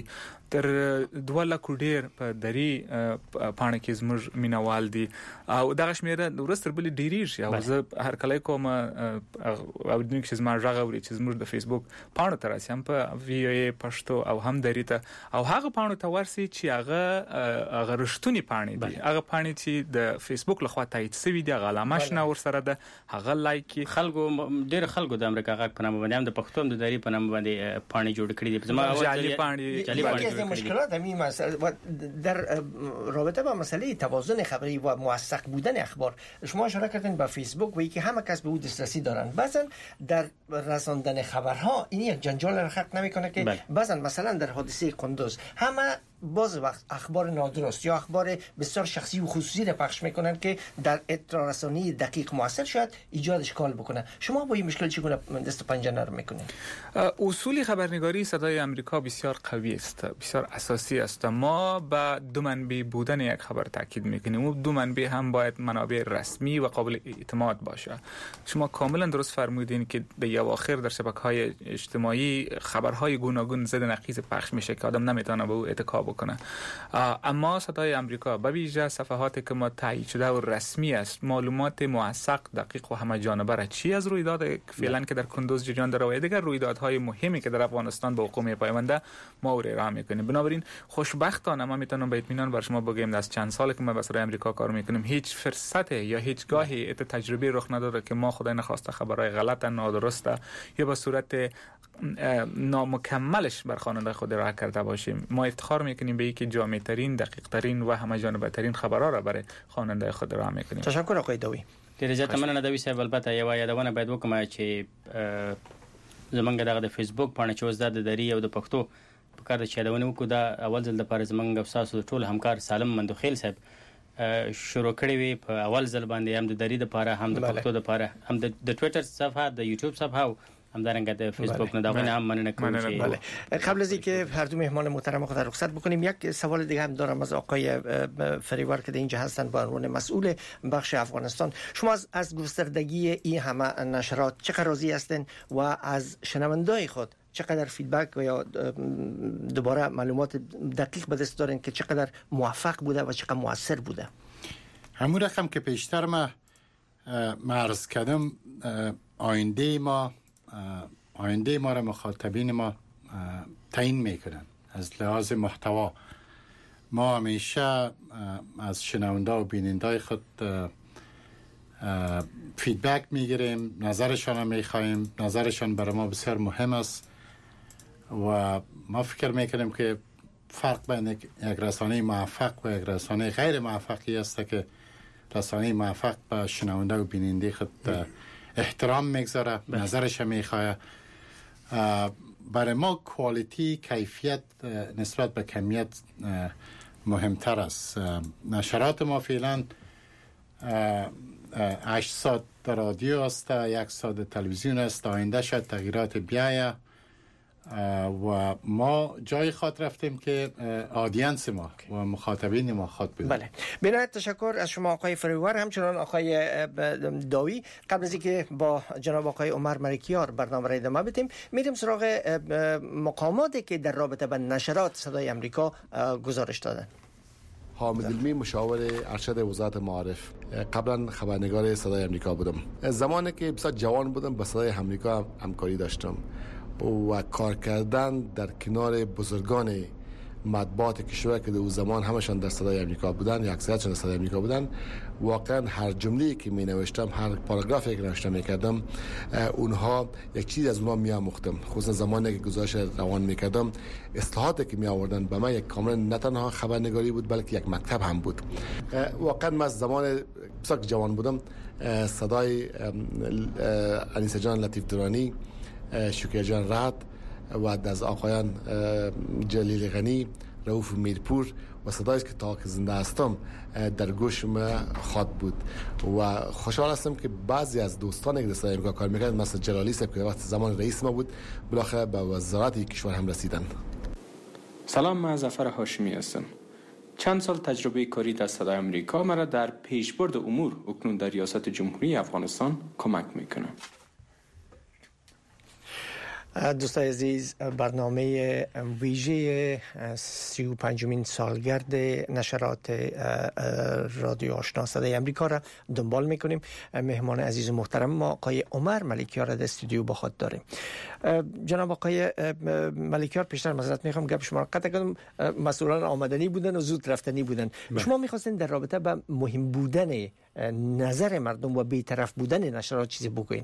Speaker 11: تر دوه لک ډیر په دری پاڼه کې زموږ مینوال دي او دغه شمیره ورستر بل ډیری شي او زه هر کله کوم او د نیکس ما راغوري چې زموږ د فیسبوک پاڼه تر اسیم په وی او ای پښتو او هم دریته او هغه پاڼه ته ورسي چې هغه هغه رښتونی پاڼه دي هغه پاڼه چې د فیسبوک لخوا تایید شوی دی علامه شنه ور سره ده هغه لایک
Speaker 4: خلکو ډیر خلکو د امریکا غاک په نامه باندې هم د پښتو هم د دری په نامه باندې پاڼه جوړ کړی دي زما
Speaker 3: جعلی پاڼه جعلی پاڼه مشکلات همین مسئله در رابطه با مسئله توازن خبری و موثق بودن اخبار شما اشاره کردین به فیسبوک و اینکه همه کس به او دسترسی دارن بعضا در رساندن خبرها این یک جنجال را خلق نمیکنه که بعضا مثلا در حادثه قندوز همه باز وقت اخبار نادرست یا اخبار بسیار شخصی و خصوصی را پخش میکنن که در اطلاع رسانی دقیق موثر شاید ایجاد اشکال بکنه شما با این مشکل چگونه دست و پنجه نرم میکنید
Speaker 11: اصول خبرنگاری صدای آمریکا بسیار قوی است بسیار اساسی است ما با دو منبع بودن یک خبر تاکید میکنیم و دو منبع هم باید منابع رسمی و قابل اعتماد باشه شما کاملا درست فرمودین که به اواخر در شبکه‌های اجتماعی خبرهای گوناگون زد نقیض پخش میشه که آدم نمیتونه به او اتکا بکنه اما صدای آمریکا به ویژه صفحاتی که ما تایید شده و رسمی است معلومات موثق دقیق و همه جانبه را چی از رویداد فعلا که در کندوز جریان داره و دیگر رویدادهای مهمی که در افغانستان به وقوع میپیونده ما او را میکنیم بنابراین خوشبختانه ما میتونم به اطمینان بر شما بگم از چند سالی که ما با صدای آمریکا کار میکنیم هیچ فرصت یا هیچ گاهی ات تجربه رخ نداده که ما خدای نخواسته خبرهای غلط نادرست یا به صورت نامکملش بر خواننده خود راه کرده باشیم ما افتخار میکنیم به اینکه جامع ترین دقیق ترین و همه جانبه ترین خبرها را برای خواننده خود راه میکنیم
Speaker 3: تشکر آقای دوی
Speaker 4: ډیر زیات مننه دوی صاحب البته یو یادونه باید وکم چې زمونږ دغه د فیسبوک باندې چې وزدا د دری او د پښتو په کار چې یادونه وکړو دا اول ځل د پاره زمونږ تاسو ټول همکار سالم مندوخیل صاحب شروع کړی وي په اول ځل باندې هم د دری د پاره هم د پښتو د پاره هم د ټوئیټر صفحه د یوټیوب صفحه هم درنګ د فیسبوک نه داونه هم مننه کوم
Speaker 3: بله. قبل از اینکه هر دو مهمان محترم خود رخصت بکنیم یک سوال دیگه هم دارم از آقای فریور که اینجا هستن به عنوان مسئول بخش افغانستان شما از, از گستردگی این همه نشرات چقدر راضی هستین و از شنوندای خود چقدر فیدبک یا دوباره معلومات دقیق به دست دارین که چقدر موفق بوده و چقدر موثر بوده
Speaker 2: همون رقم که پیشتر ما عرض کردم آینده ما آینده ما را مخاطبین ما تعیین میکنن از لحاظ محتوا ما همیشه از شنونده و بیننده خود فیدبک میگیریم نظرشان را میخواهیم نظرشان برای ما بسیار مهم است و ما فکر میکنیم که فرق بین یک رسانه موفق و یک رسانه غیر موفقی است که رسانه موفق به شنونده و بیننده خود احترام میگذاره نظرش میخواه برای ما کوالیتی کیفیت نسبت به کمیت مهمتر است نشرات ما فعلا هشت ساعت رادیو است یک ساعت تلویزیون است آینده شاید تغییرات بیایه و ما جای خاطر رفتیم که آدینس ما و مخاطبین ما خاط بودن
Speaker 3: بله بنایت تشکر از شما آقای فریور همچنان آقای داوی قبل از اینکه با جناب آقای عمر ملکیار برنامه را ادامه بدیم میریم سراغ مقاماتی که در رابطه با نشرات صدای آمریکا گزارش دادن
Speaker 12: حامد علمی مشاور ارشد وزارت معارف قبلا خبرنگار صدای آمریکا بودم زمانی که بسیار جوان بودم با صدای آمریکا همکاری داشتم و کار کردن در کنار بزرگان مطبوعات کشور که در اون زمان همشان در صدای آمریکا بودن یا اکثریتشان در صدای آمریکا بودن واقعا هر جمله‌ای که می نوشتم هر پاراگرافی که نوشته می کردم اونها یک چیز از اونها می آموختم خصوصا زمانی که گزارش روان می کردم اصلاحاتی که می آوردن به من یک کاملا نه تنها خبرنگاری بود بلکه یک مکتب هم بود واقعا من از زمان بسیار جوان بودم صدای انیسه جان لطیف درانی شکر جان راد و از آقایان جلیل غنی رؤوف میرپور و صدایی که تا که زنده هستم در گوشم خواد بود و خوشحال هستم که بعضی از دوستانی که در صدای آمریکا کار میکردن مثل جلالی صاحب که وقت زمان رئیس ما بود بالاخره به وزارت کشور هم رسیدن.
Speaker 13: سلام، من ظفر هاشمی هستم. چند سال تجربه کاری در صدای آمریکا مرا در پیشبرد امور اکنون در ریاست جمهوری افغانستان کمک میکنه.
Speaker 3: دوستان عزیز، برنامه ویژه سی و پنجمین سالگرد نشرات رادیو آشنا صدای امریکا را دنبال میکنیم. مهمان عزیز و محترم ما آقای عمر ملکیار در استودیو با خود داریم. جناب آقای ملکیار، پیشتر معذرت میخوام گپ شما را قطع کردم، مسئولان آمدنی بودن و زود رفتنی بودن. بله. شما میخواستین در رابطه با مهم بودن نظر مردم و بی‌طرف بودن نشرات چیزی بگوین؟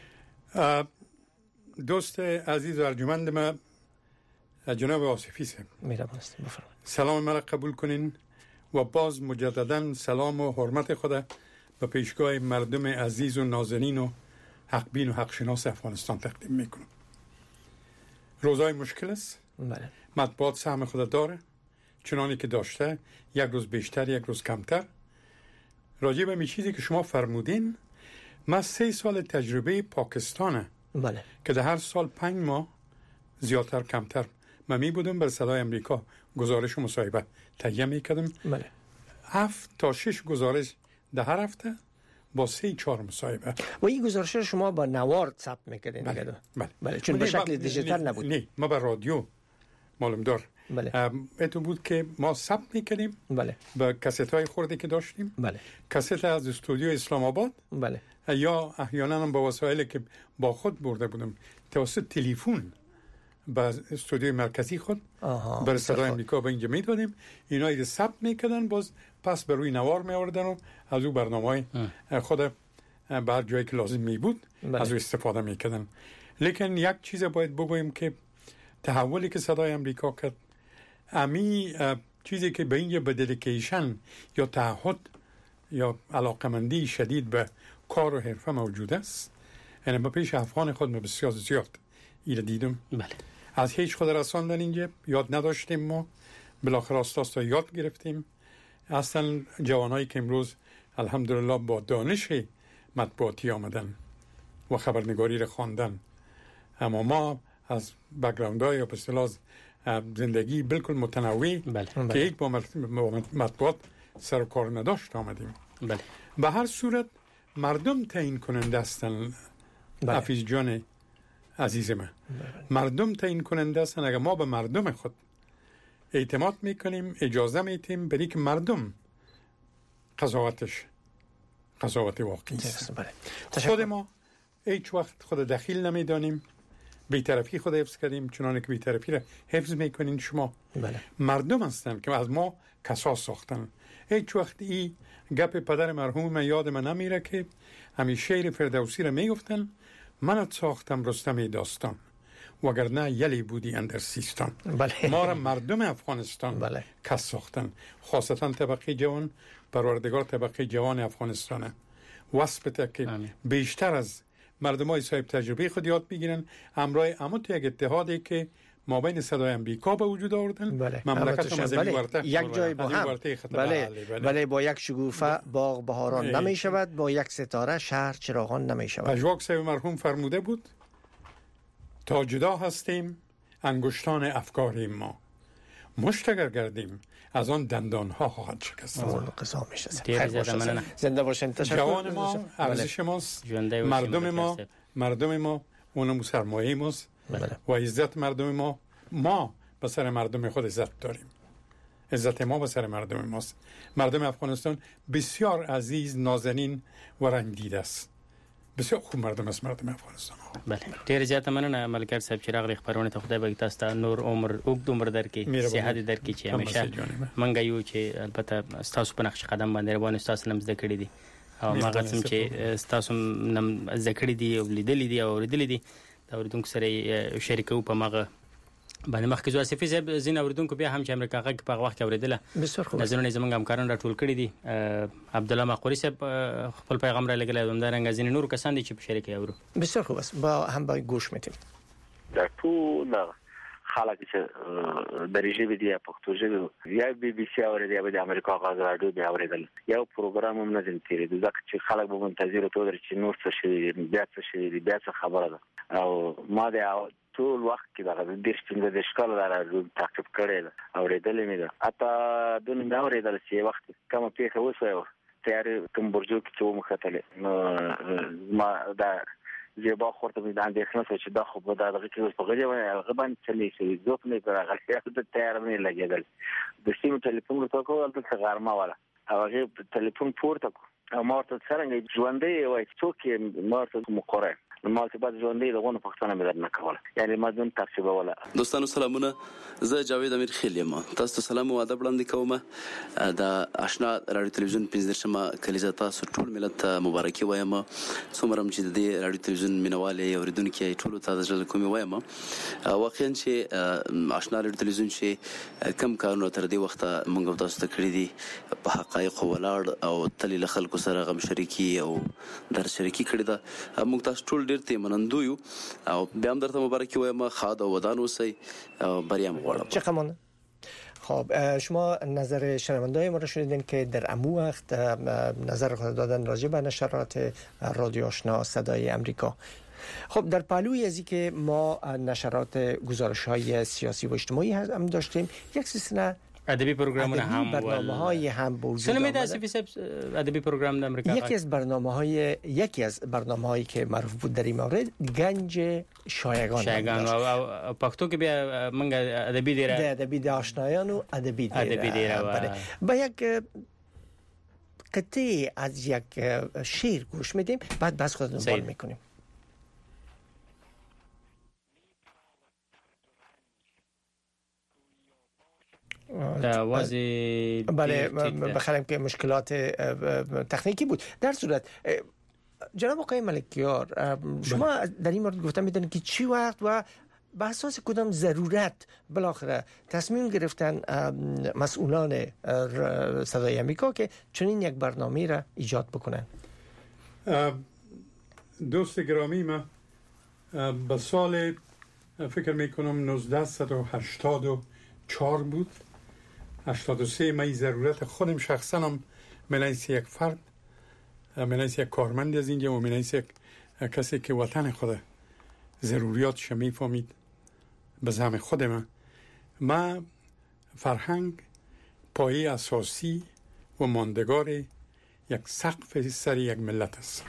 Speaker 14: دوست عزیز و ارجمند ما جناب آصفی صاحب،
Speaker 3: مهربان هستید، بفرمایید.
Speaker 14: سلام مرا قبول کنین و باز مجددا سلام و حرمت خود به پیشگاه مردم عزیز و نازنین و حقبین و حقشناس افغانستان تقدیم میکنم. روزای مشکل است.
Speaker 3: بله.
Speaker 14: مطبوعات سهم خود داره، چنانی که داشته، یک روز بیشتر یک روز کمتر. راجع به می چیزی که شما فرمودین، من سه سال تجربه پاکستانه،
Speaker 3: بله،
Speaker 14: که در هر سال پنج ماه زیادتر کمتر من می بودم بر صدای امریکا گزارش و مصاحبه تهیه می کردم.
Speaker 3: بله.
Speaker 14: هفت تا شش گزارش در هر هفته با سه چهار مصاحبه.
Speaker 3: و این گزارش رو شما با نوار ثبت میکردین؟
Speaker 14: بله. بله.
Speaker 3: بله. چون به شکل دیجیتال نبود.
Speaker 14: نه، ما با رادیو معلوم دار.
Speaker 3: بله.
Speaker 14: اتو بود که ما ثبت میکردیم.
Speaker 3: بله.
Speaker 14: با کست های خورده که داشتیم.
Speaker 3: بله.
Speaker 14: کست از استودیو اسلام آباد.
Speaker 3: بله.
Speaker 14: یا احیانا هم با وسایلی که با خود برده بودم توسط تلفن با استودیوی مرکزی خود بر صدای امریکا به اینجا میدادیم. اینا رو ثبت میکردن، باز پس بر روی نوار میآوردن و از او برنامه‌های خود به هر جایی که لازم می بود بله. از او استفاده میکردن. لیکن یک چیز باید بگویم که تحولی که صدای امریکا کرد، امی چیزی که به اینجا به ددیکیشن یا تعهد یا علاقمندی شدید به کار و حرفه موجود است. یعنی با پیش افغان خود ما بسیار زیاد ایره دیدم.
Speaker 4: بله.
Speaker 14: از هیچ خود رساندن اینجا یاد نداشتیم، ما بالاخره استاس تا یاد گرفتیم. اصلا جوانایی که امروز الحمدلله با دانش مطبوعاتی آمدن و خبرنگاری را خواندن، اما ما از بک‌گراند‌های یا به اصطلاح زندگی بالکل متنوع
Speaker 4: بله.
Speaker 14: که یک با مطبوعات سر و کار نداشت آمدیم.
Speaker 4: بله.
Speaker 14: به هر صورت مردم تعیین کننده هستن. بله. حفیظ جان عزیز من، بله. مردم تعیین کننده هستن. اگر ما به مردم خود اعتماد میکنیم، اجازه میتیم برای که مردم قضاوتش قضاوت واقعی است.
Speaker 3: بله.
Speaker 14: خود ما هیچ وقت خود دخیل نمیدانیم، بی‌طرفی خود حفظ کردیم، چنانه که بی‌طرفی را حفظ میکنین شما.
Speaker 3: بله.
Speaker 14: مردم هستن که از ما قصاص ساختن. هیچ وقت این گپ پدر مرحوم من یاد من نمیره که همیشه شعر فردوسی را میگفتن: منت ساختم رستم داستان وگرنه یلی بودی اندر سیستان.
Speaker 3: بله.
Speaker 14: ما را مردم افغانستان
Speaker 3: بله.
Speaker 14: کس ساختن، خاصتا طبقه جوان. پروردگار طبقه جوان افغانستانه واسپته که آمین. بیشتر از مردمای صاحب تجربه خود یاد بگیرن، همراه اما تو یک اتحادی که ما بین صدای امریکا به وجود آوردن.
Speaker 3: بله.
Speaker 14: مملکت هم از این
Speaker 3: بله.
Speaker 14: ورته
Speaker 3: یک جای با هم.
Speaker 14: بله.
Speaker 3: بله. بله. بله. با یک شگوفه باغ بهاران نمی شود، با یک ستاره شهر چراغان نمی شود.
Speaker 14: پژواک صاحب مرحوم فرموده بود: تا جدا هستیم انگشتان افکاریم ما، مشت اگر گردیم از آن دندان ها خواهد شکست.
Speaker 3: قضا میشه. زنده باشین. تشکر.
Speaker 14: جوان ما ارزش ماست، مردم ما مردم ما اونم سرمایه ماست و عزت مردم ما. ما به سر مردم خود عزت داریم، عزت ما به سر مردم ماست. مردم افغانستان بسیار عزیز، نازنین و رنگدیده است. بسیار خوب مردم است مردم افغانستان.
Speaker 4: بله. ډیر زیات مننه ملکیار صاحب چې راغلی خبرونه ته خدای به تاسو ته نور عمر اوږد عمر درکړي، صحت درکړي چې همیشه منګه یو چې البته تاسو په نقش قدم باندې روان تاسو نم زده کړی دي او ماغه سم چې تاسو نم زده کړی دي او لیدلې دي او ریدلې دي دا اوریدونکو سره شریکو په ماغه باندې مخکې زو اسفي زب زین اوریدونکو بیا هم چې امریکا غږ په وخت کې اوریدله نظرونه زمونږ همکاران راټول کړی دي. عبد الله مقوري صاحب خپل پیغام را لګلای دوم دا رنګ زین نور کسان دي چې په شریک اورو.
Speaker 3: بسیار خوب است. با هم با گوش میتیم.
Speaker 15: در ټول خلک چې د ریژې دی پښتو ژبه یا بي بي سي اوریدل یا د امریکا غږ راډیو دی اوریدل یو پروګرام هم نه دی تیرې ځکه چې خلک به منتظر تو در چې نور څه شي بیا څه شي بیا څه خبره ده. او ما د ټول وخت کې دا د څنګه د ښکار لاره تعقیب کړي اوریدل مې ده. اته د نن اوریدل چې وخت کوم پیښه وسوي تیار کوم برجو کې چې و مختلف نو ما دا زیبا خورده بود اندیخنه چې دا خو به دغه کې اوس په غږی باندې هغه باندې چلی شي زوپ نه راغلی ته تیار نه لګیدل د سیم ټلیفون ورته کول د غرمه والا هغه ټلیفون پورته او مارته څنګه ژوندې وای څوک مارته مقره ما ته بعد ژوندې دغه پښتنه مې درنه کوله یعنی مدن تفسیره ولا
Speaker 16: دوستانو سلامونه زه جاوید امیر خیل یم تاسو ته سلام او ادب وړاندې کوم د آشنا رادیو تلویزیون پنځه کلیزه تاسو ټول ملت مبارکي وایم څومره چې د رادیو تلویزیون مینوالي اوریدونکو ټول ته د ژوند کوم وایم واقعا چې آشنا رادیو تلویزیون چې کم کارونه تر دې وخت مونږ تاسو ته کړی دي په حقایق ولاړ او تل له خلکو سره غم شریکی او در شریکی کړی دا مونږ تاسو ټول ډیر ته منندو یو او بیا هم درته مبارکي وایم خاد او ودان اوسئ بریم غواړم
Speaker 3: چه قمانه خب شما نظر شنونده‌های ما رو شنیدین که در امو وقت نظر خود دادن راجع به نشرات رادیو آشنا صدای امریکا. خب در پهلوی ازی که ما نشرات گزارش‌های سیاسی و اجتماعی هم داشتیم یک سلسله
Speaker 4: ادبی پروگرامونه هم
Speaker 3: برنامه‌های هم بود.
Speaker 4: سلام آسفی صاحب ادبی پروگرام در امریکا
Speaker 3: یکی از برنامه‌های یکی از برنامه‌هایی که معروف بود در این مورد گنج شایگان
Speaker 4: شایگان و پښتو کې بیا موږ ادبی دیره
Speaker 3: ادبی د آشنایان و ادبی دیره
Speaker 4: ادبی دیره
Speaker 3: با یک قطعه از یک شعر گوش میدیم بعد بس خودمون دنبال میکنیم.
Speaker 4: وازی
Speaker 3: بله بخرم که مشکلات تکنیکی بود. در صورت جناب آقای ملکیار شما در این مورد گفتن میدونید که چی وقت و به اساس کدام ضرورت بالاخره تصمیم گرفتن مسئولان صدای امریکا که چنین یک برنامه را ایجاد بکنن؟
Speaker 14: دوست گرامی ما به سال فکر میکنم نوزده و هشتاد و چهار بود، هشتاد و سه من ضرورت خودم شخصا هم منیس یک فرد منیس یک کارمند از اینجا و منیس یک کسی که وطن خود ضروریاتش میفهمید به زعم خود من ما فرهنگ پایه اساسی و ماندگار یک سقف سر یک ملت است.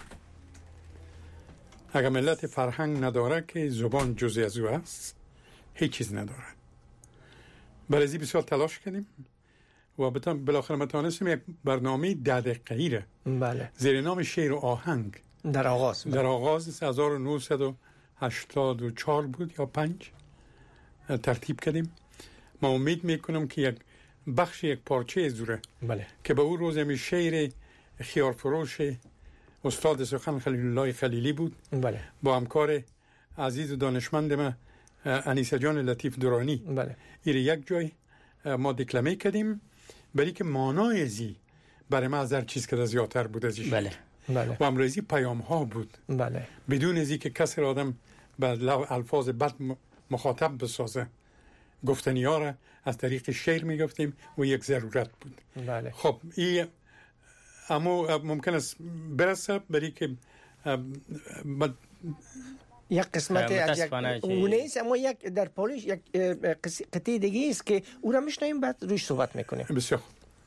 Speaker 14: اگر ملت فرهنگ نداره که زبان جزئی از او است هیچ چیز نداره. برای ازی بسیار تلاش کردیم و بالاخره متوانستیم یک برنامه ده دقیقه‌ای را
Speaker 3: بله
Speaker 14: زیر نام شعر و آهنگ
Speaker 3: در آغاز
Speaker 14: در آغاز هزار و نهصد و هشتاد و چهار بود یا پنج ترتیب کردیم. ما امید میکنم که یک بخش یک پارچه از دوره
Speaker 3: بله
Speaker 14: که به اون روز می شعر خیارفروش استاد سخن خلیل الله خلیلی بود
Speaker 3: بله
Speaker 14: با همکار عزیز و دانشمند ما انیسه جان لطیف درانی
Speaker 3: بله
Speaker 14: این یک جای ما دکلمه کردیم برای که مانای ازی برای ما از هر چیز که زیادتر بود ازیش
Speaker 4: بله
Speaker 14: بله و امروزی پیام ها بود
Speaker 3: بله
Speaker 14: بدون ازی که کسی را آدم به الفاظ بد مخاطب بسازه گفتنی ها را از طریق شعر می گفتیم و یک ضرورت بود
Speaker 3: بله
Speaker 14: خب این اما ممکن است برسه برای که
Speaker 3: یک قسمت از یک اونیست اما یک در پالیش یک قطعه دیگه است که او را میشنویم بعد روش صحبت میکنیم.
Speaker 14: بسیار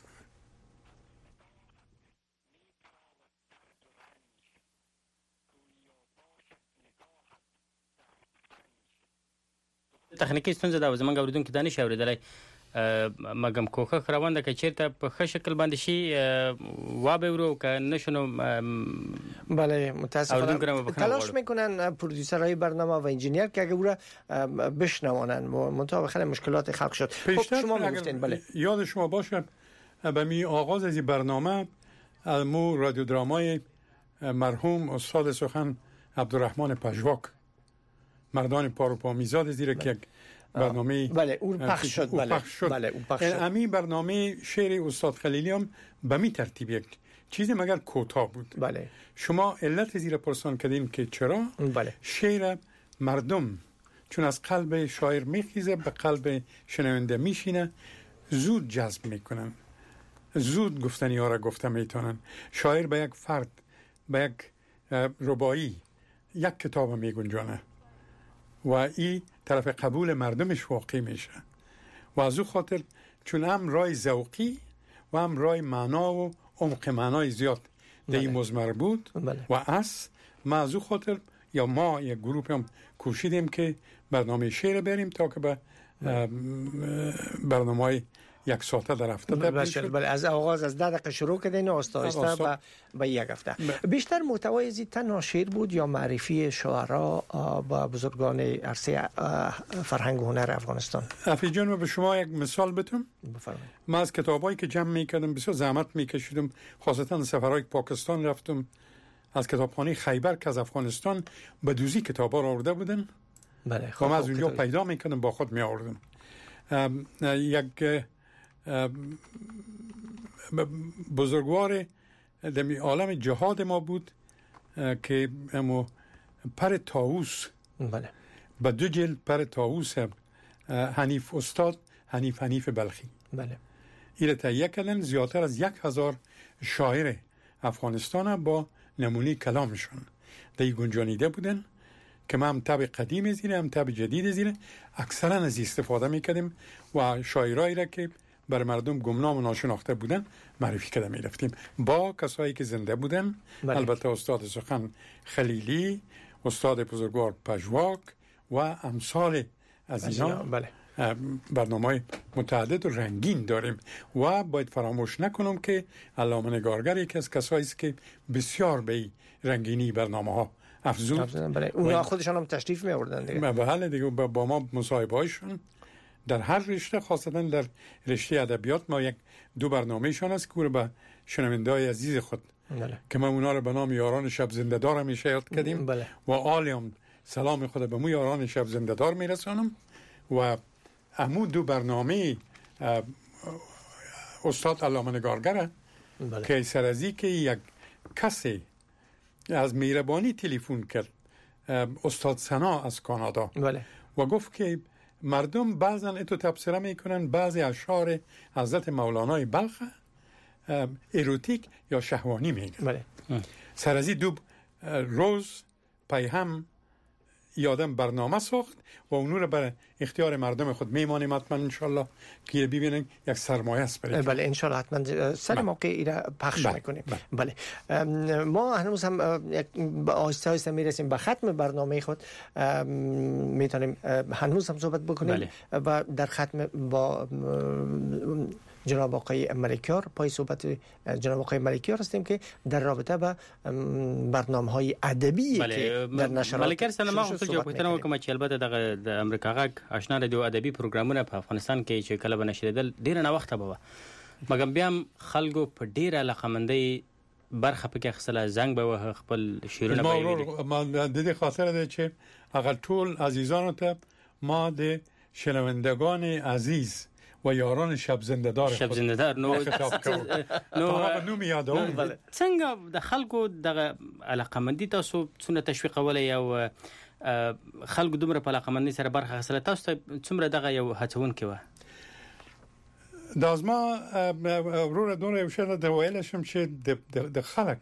Speaker 4: تخنیکی ستونزه دا زمونږ اوریدونکو دانش اوریدلای مګم کوخه روان ده که چیرته په ښه شکل باندې شي وا به ورو که نشونو
Speaker 3: بله متاسفانه تلاش میکنن پرودوسرهای برنامه و انجینیر که اگه او را بشنوانن منتها بخاطر مشکلات خلق شد.
Speaker 14: خب شما میگفتین بله یاد شما باشه به می آغاز از برنامه مو رادیو درامای مرحوم استاد سخن عبدالرحمن پژواک مردان پاروپا میزاد زیر که برنامه
Speaker 3: بله اون پخش شد بله بله اون پخش شد.
Speaker 14: امی برنامه شعر استاد خلیلی هم به می ترتیب یک چیزی مگر کوتاه بود.
Speaker 3: بله
Speaker 14: شما علت زیر پرسان کردین که چرا
Speaker 3: بله
Speaker 14: شعر مردم چون از قلب شاعر میخیزه به قلب شنونده میشینه زود جذب میکنن زود گفتنی ها را گفته میتونن. شاعر به یک فرد به یک ربایی یک کتاب میگنجانه و این طرف قبول مردمش واقع میشه و از او خاطر چون هم رای ذوقی و هم رای معنا و عمق معنای زیاد در این مزمر بود
Speaker 3: بله.
Speaker 14: و از ما از او خاطر یا ما یک گروه هم کوشیدیم که برنامه شعر بریم تا که به برنامه یک ساعته در هفته تبدیل شد.
Speaker 3: بله از آغاز از ده دقیقه شروع کردین و آسته‌آسته‌آسته به به یک هفته. بیشتر محتوای زی تنها شعر بود یا معرفی شاعرها با بزرگان عرصه فرهنگ و هنر افغانستان؟
Speaker 14: افی جان به شما یک مثال بتونم؟
Speaker 3: بفرمایید.
Speaker 14: من از کتابایی که جمع میکردم بسیار زحمت میکشیدم، خاصتا سفرهای پاکستان رفتم، از کتابخانه خیبر که از افغانستان به دوزی کتابا را آورده بودن.
Speaker 3: بله.
Speaker 14: خب من از اونجا پیدا میکردم با خود می آوردم. یک بزرگوار در عالم جهاد ما بود که امو پر طاووس،
Speaker 3: بله،
Speaker 14: با دو جلد پر طاووس حنیف استاد حنیف حنیف بلخی،
Speaker 3: بله،
Speaker 14: این تهیه کردن. زیادتر از یک هزار شاعر افغانستان با نمونه کلامشون در گنجانیده بودن که ما هم تب قدیم زیره هم تب جدید زیره اکثرا از استفاده میکردیم و شاعرایی را که بر مردم گمنام و ناشناخته بودن معرفی کرده می رفتیم با کسایی که زنده بودن. بله. البته استاد سخن خلیلی، استاد بزرگوار پژواک و امثال از اینا.
Speaker 3: بله.
Speaker 14: برنامه متعدد و رنگین داریم و باید فراموش نکنم که علامه نگارگر یکی از کسایی است که بسیار به رنگینی برنامه ها افزود.
Speaker 3: بله. اونا خودشان هم تشریف می آوردن دیگه.
Speaker 14: بله دیگه با ما مصاحبه هایشون در هر رشته، خاصتا در رشته ادبیات ما یک دو برنامه‌شان است که به شنونده‌های عزیز خود
Speaker 3: بله.
Speaker 14: که ما اونا رو به نام یاران شب زنده دار همیشه یاد کردیم.
Speaker 3: بله.
Speaker 14: و عالم سلام خود به مو یاران شب زنده دار میرسانم و امو دو برنامه استاد علامه نگارگر
Speaker 3: بله.
Speaker 14: که سرازی که یک کسی از مهربانی تلفن کرد، استاد سنا از کانادا،
Speaker 3: بله.
Speaker 14: و گفت که مردم بعضا اتو تبصره میکنن بعضی اشعار حضرت مولانای بلخ اروتیک یا شهوانی میگن.
Speaker 3: بله.
Speaker 14: سر از دو روز پیهم یادم برنامه ساخت و اونو رو برای اختیار مردم خود میمانیم حتما انشالله که ببینن یک سرمایه است برای.
Speaker 3: بله انشالله حتما سر موقع ایره پخش
Speaker 14: بله.
Speaker 3: میکنیم.
Speaker 14: بله.
Speaker 3: بله. ما هنوز هم آهسته آهسته میرسیم به ختم برنامه خود، میتونیم هنوز هم صحبت بکنیم.
Speaker 4: بله.
Speaker 3: و در ختم با جناب آقای ملکیار پای صحبت جناب آقای ملکیار هستیم که در رابطه با برنامه‌های ادبی
Speaker 4: بله.
Speaker 3: که در نشرات
Speaker 4: ملکیار سینما خپل جو پښتنه کوم چې البته د امریکا غږ آشنا رادیو ادبي پروګرامونه په افغانستان کې چې کله بنشریدل ډیر نه وخت به مګم بیا هم خلکو په ډیره علاقمندۍ برخه پکې خپل زنګ به خپل شیرونه به
Speaker 14: ما د دې خاطر ده چې هغه ټول عزیزانو ته ما د شنوندگان عزیز و یاران شب زنده دار
Speaker 4: شب زنده دار نو
Speaker 14: نو نو میادوم
Speaker 4: څنګه د خلکو د علاقمندي تاسو څونه تشویق ولې او خلکو دومره په علاقمندي سره برخه اخیستله، تاسو ته څومره دغه یو هڅون کې و؟
Speaker 14: دا از ما ورور دونه یو شنه د ویلشم چې د خلک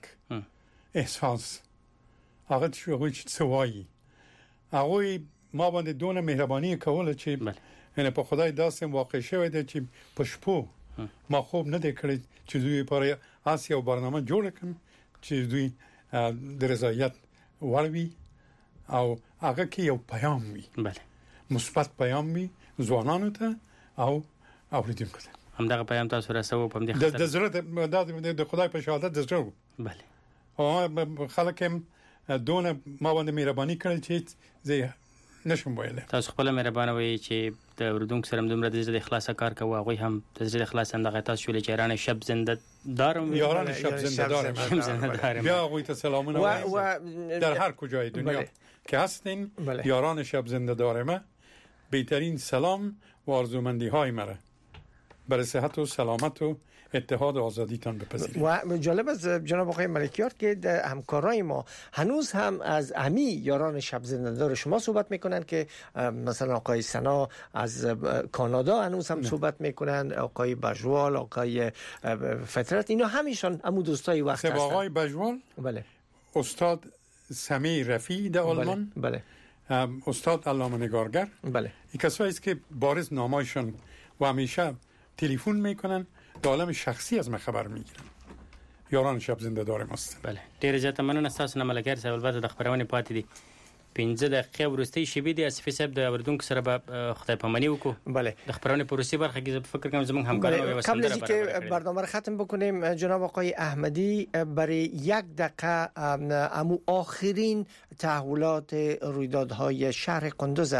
Speaker 14: احساس هغه چې هغه څه وایي هغه ما باندې دونه مهرباني کوله چې یعنی په خدای داسم واقع شوی دی چې پښپو ما خوب نه دی کړی چې دوی پر آسیا برنامه جوړ کړم چې دوی د رضایت وروي او هغه کې یو پیام وي،
Speaker 4: بله
Speaker 14: مثبت پیام وي ځوانانو ته او اوریدونکو ته.
Speaker 4: همدغه پیام تاسو رسو په دې
Speaker 14: خاطر د ضرورت د خدای په شهادت د ضرورت.
Speaker 4: بله
Speaker 14: او خلک هم دونه ما باندې مهرباني کړل چې زه نشم ویل.
Speaker 4: تاسو خپل مهربانه وي چې د اردن سره دومره د زړه اخلاص کار کوي، هغه هم د زړه اخلاص اندغه تاسو ویل چې یاران شب زنده دارم
Speaker 14: یاران شب زنده دارم بیا هغه ته سلامونه و در هر کجای دنیا که هستین یاران شب زنده دارم بهترین سلام و آرزومندی های مرا برای صحت و سلامت و اتحاد و آزادیتان بپذیرید.
Speaker 3: و جالب از جناب آقای ملکیار که همکارای ما هنوز هم از امی یاران شب زنده دار شما صحبت میکنن که مثلا آقای سنا از کانادا هنوز هم نه. صحبت میکنن، آقای بجوال، آقای فطرت، اینا همیشان همون دوستای وقت هستن.
Speaker 14: آقای بجوال
Speaker 3: بله،
Speaker 14: استاد سمی رفیع در آلمان،
Speaker 3: بله,
Speaker 14: بله. استاد علامه نگارگر،
Speaker 3: بله،
Speaker 14: این کسایی است که بارز نامایشان و همیشه تلفن میکنن د عالم شخصی از ما خبر میگیرن. یاران شب زنده دار ماست.
Speaker 4: بله ډیر زیاته مننه تاسو نه ملګری صاحب، البته د خبرونه پاتې دي پنځه دقیقې وروستۍ شیبې د اسفي صاحب د اوریدونکو سره به خدای پامانی وکړو.
Speaker 3: بله.
Speaker 4: د خبرونه پروسې برخه کې فکر کنم زمون همکاران
Speaker 3: قبل از اینکه برنامه رو ختم بکنیم جناب آقای احمدی برای یک دقیقه امو آخرین تحولات رویدادهای شهر قندوز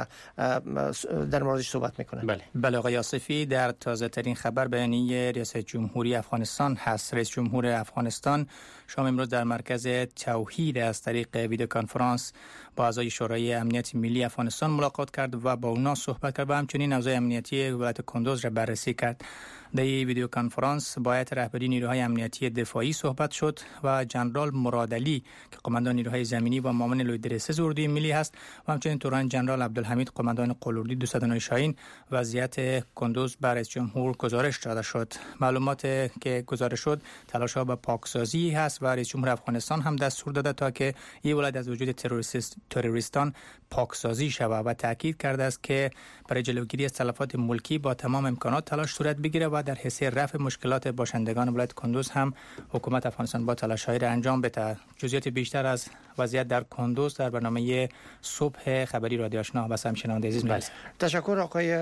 Speaker 3: در موردش صحبت میکنه.
Speaker 17: بله. بله آقای آصفی، در تازه ترین خبر بیانیه ریاست جمهوری افغانستان هست. رئیس جمهور افغانستان شام امروز در مرکز توحید از طریق ویدیو کنفرانس با اعضای شورای امنیت ملی افغانستان ملاقات کرد و با اونا صحبت کرد و همچنین اوضاع امنیتی ولایت کندوز را بررسی کرد. در این ویدیو کنفرانس با هیئت رهبری نیروهای امنیتی دفاعی صحبت شد و جنرال مرادعلی که قماندان نیروهای زمینی و معاون لویدرسه اردوی ملی است و همچنین توران جنرال عبدالحمید قماندان قلوردی دویست و نه شاهین وضعیت کندوز بر رئیس جمهور گزارش داده شد. معلومات که گزارش شد تلاش‌ها به پاکسازی هست و رئیس جمهور افغانستان هم دستور داده تا که این ولایت از وجود تروریستان پاکسازی شود و تاکید کرده است که برای جلوگیری از تلفات ملکی با تمام امکانات تلاش صورت بگیره و در حیث رفع مشکلات باشندگان ولایت کندوز هم حکومت افغانستان با تلاش‌های را انجام بده. جزئیات بیشتر از وضعیت در کندوز در برنامه صبح خبری رادیو آشنا و همچنان عزیز می‌رسیم.
Speaker 3: تشکر آقای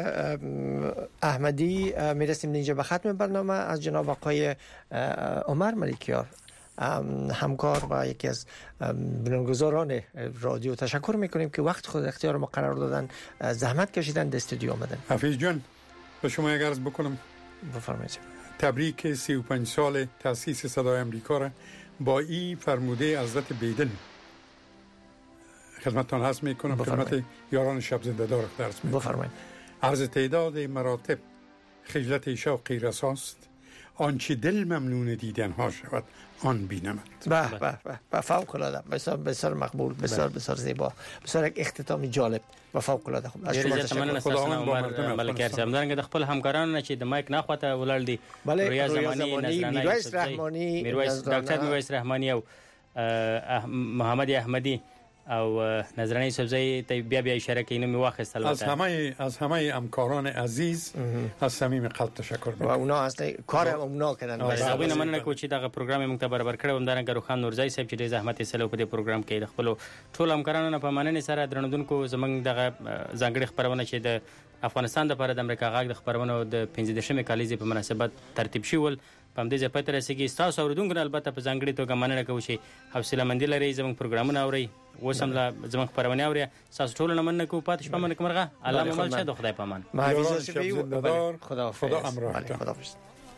Speaker 3: احمدی. میرسیم اینجا به ختم برنامه. از جناب آقای عمر ملکیار همکار و یکی از بنیانگذاران رادیو تشکر میکنیم که وقت خود اختیار ما قرار دادن، زحمت کشیدن، استودیو آمدن.
Speaker 14: حفیظ جان به شما یک عرض بکنم.
Speaker 3: بفرمایید.
Speaker 14: تبریک سی و پنج سال تأسیس صدای امریکا را با این فرموده حضرت بیدن خدمتتان عرض میکنم. خدمت یاران شب زنده دار درس میکنم.
Speaker 3: بفرمایید.
Speaker 14: عرض تعداد مراتب خجلت شوقی رساست، آنچه دل ممنون دیدن ها شود آن بینمت.
Speaker 3: به به به فوق العاده، بسیار بسیار مقبول، بسیار بسیار زیبا، بسیار یک اختتامی جالب و فوق العاده خوب.
Speaker 4: از شما تشکر. خداوند با مردم ملکیت زمدارنګ د خپل همکارانو چې د مایک نه خواته ولړ دي.
Speaker 3: رویا زمانی، میرویس رحمانی،
Speaker 4: میرویس ډاکټر میرویس رحمانی او محمد احمدی او نظرانه سبزی ته بیا بیا اشاره کینو می واخستل.
Speaker 14: از همه از همه همکاران عزیز از صمیم قلب تشکر میکنم.
Speaker 3: و اونا اصلا کار اونا کردن.
Speaker 4: زابې نه مننه کوم چې دا پروګرام موږ ته برابر کړو. همدارنګه روخان نورزای صاحب چې د زحمت سلو په دې پروګرام کې د خپل ټول همکارانو نه په مننه سره درنودونکو زمنګ دغه ځانګړي خبرونه چې د افغانستان د لپاره د امریکا غاګ د خبرونو د پنځه دشمه کالیزې په مناسبت ترتیب شول. په همدې ځای پته رسېږي تاسو اوریدونکو نه البته په ځانګړي توګه مننه کوم چې حوصله مندي لري زموږ پروګرامونه اوري. وسم لا زموږ خبرونه اوري. تاسو ټول نه مننه کوم پاتې شپه مننه کومرغه الله ممل شه د خدای په امان.
Speaker 3: محفوظ شوی و خدا
Speaker 14: خدا امراه.
Speaker 3: خدا حافظ.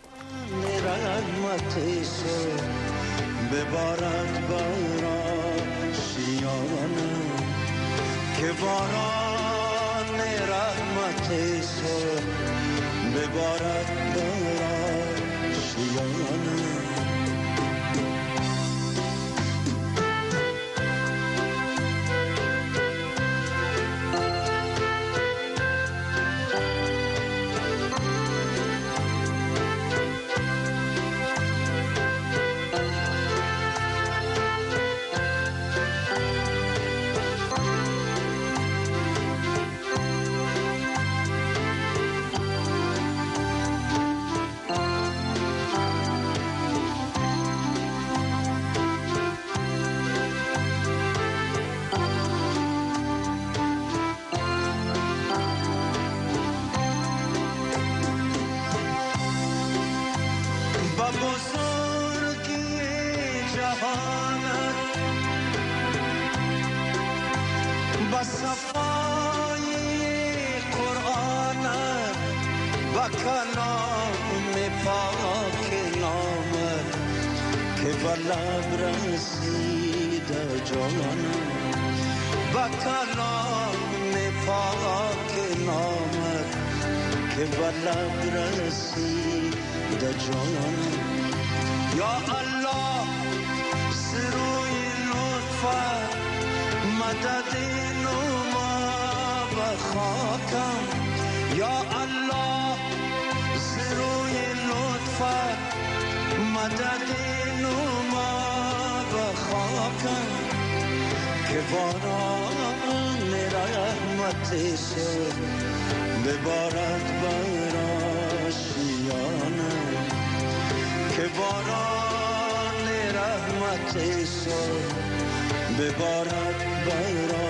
Speaker 18: رحمت سو ببارد باران شیانه که باران رحمت سو ببارد باران شیانه لب رسیده جانم با کلام پاک نامت که با لب رسیده جانم. یا الله سروی لطفت مدد نما و خاکم. یا الله سروی لطفت مدد نما و خاکم که باران رحمت سو ببارد بر آشیانم که باران رحمت سو ببارد بر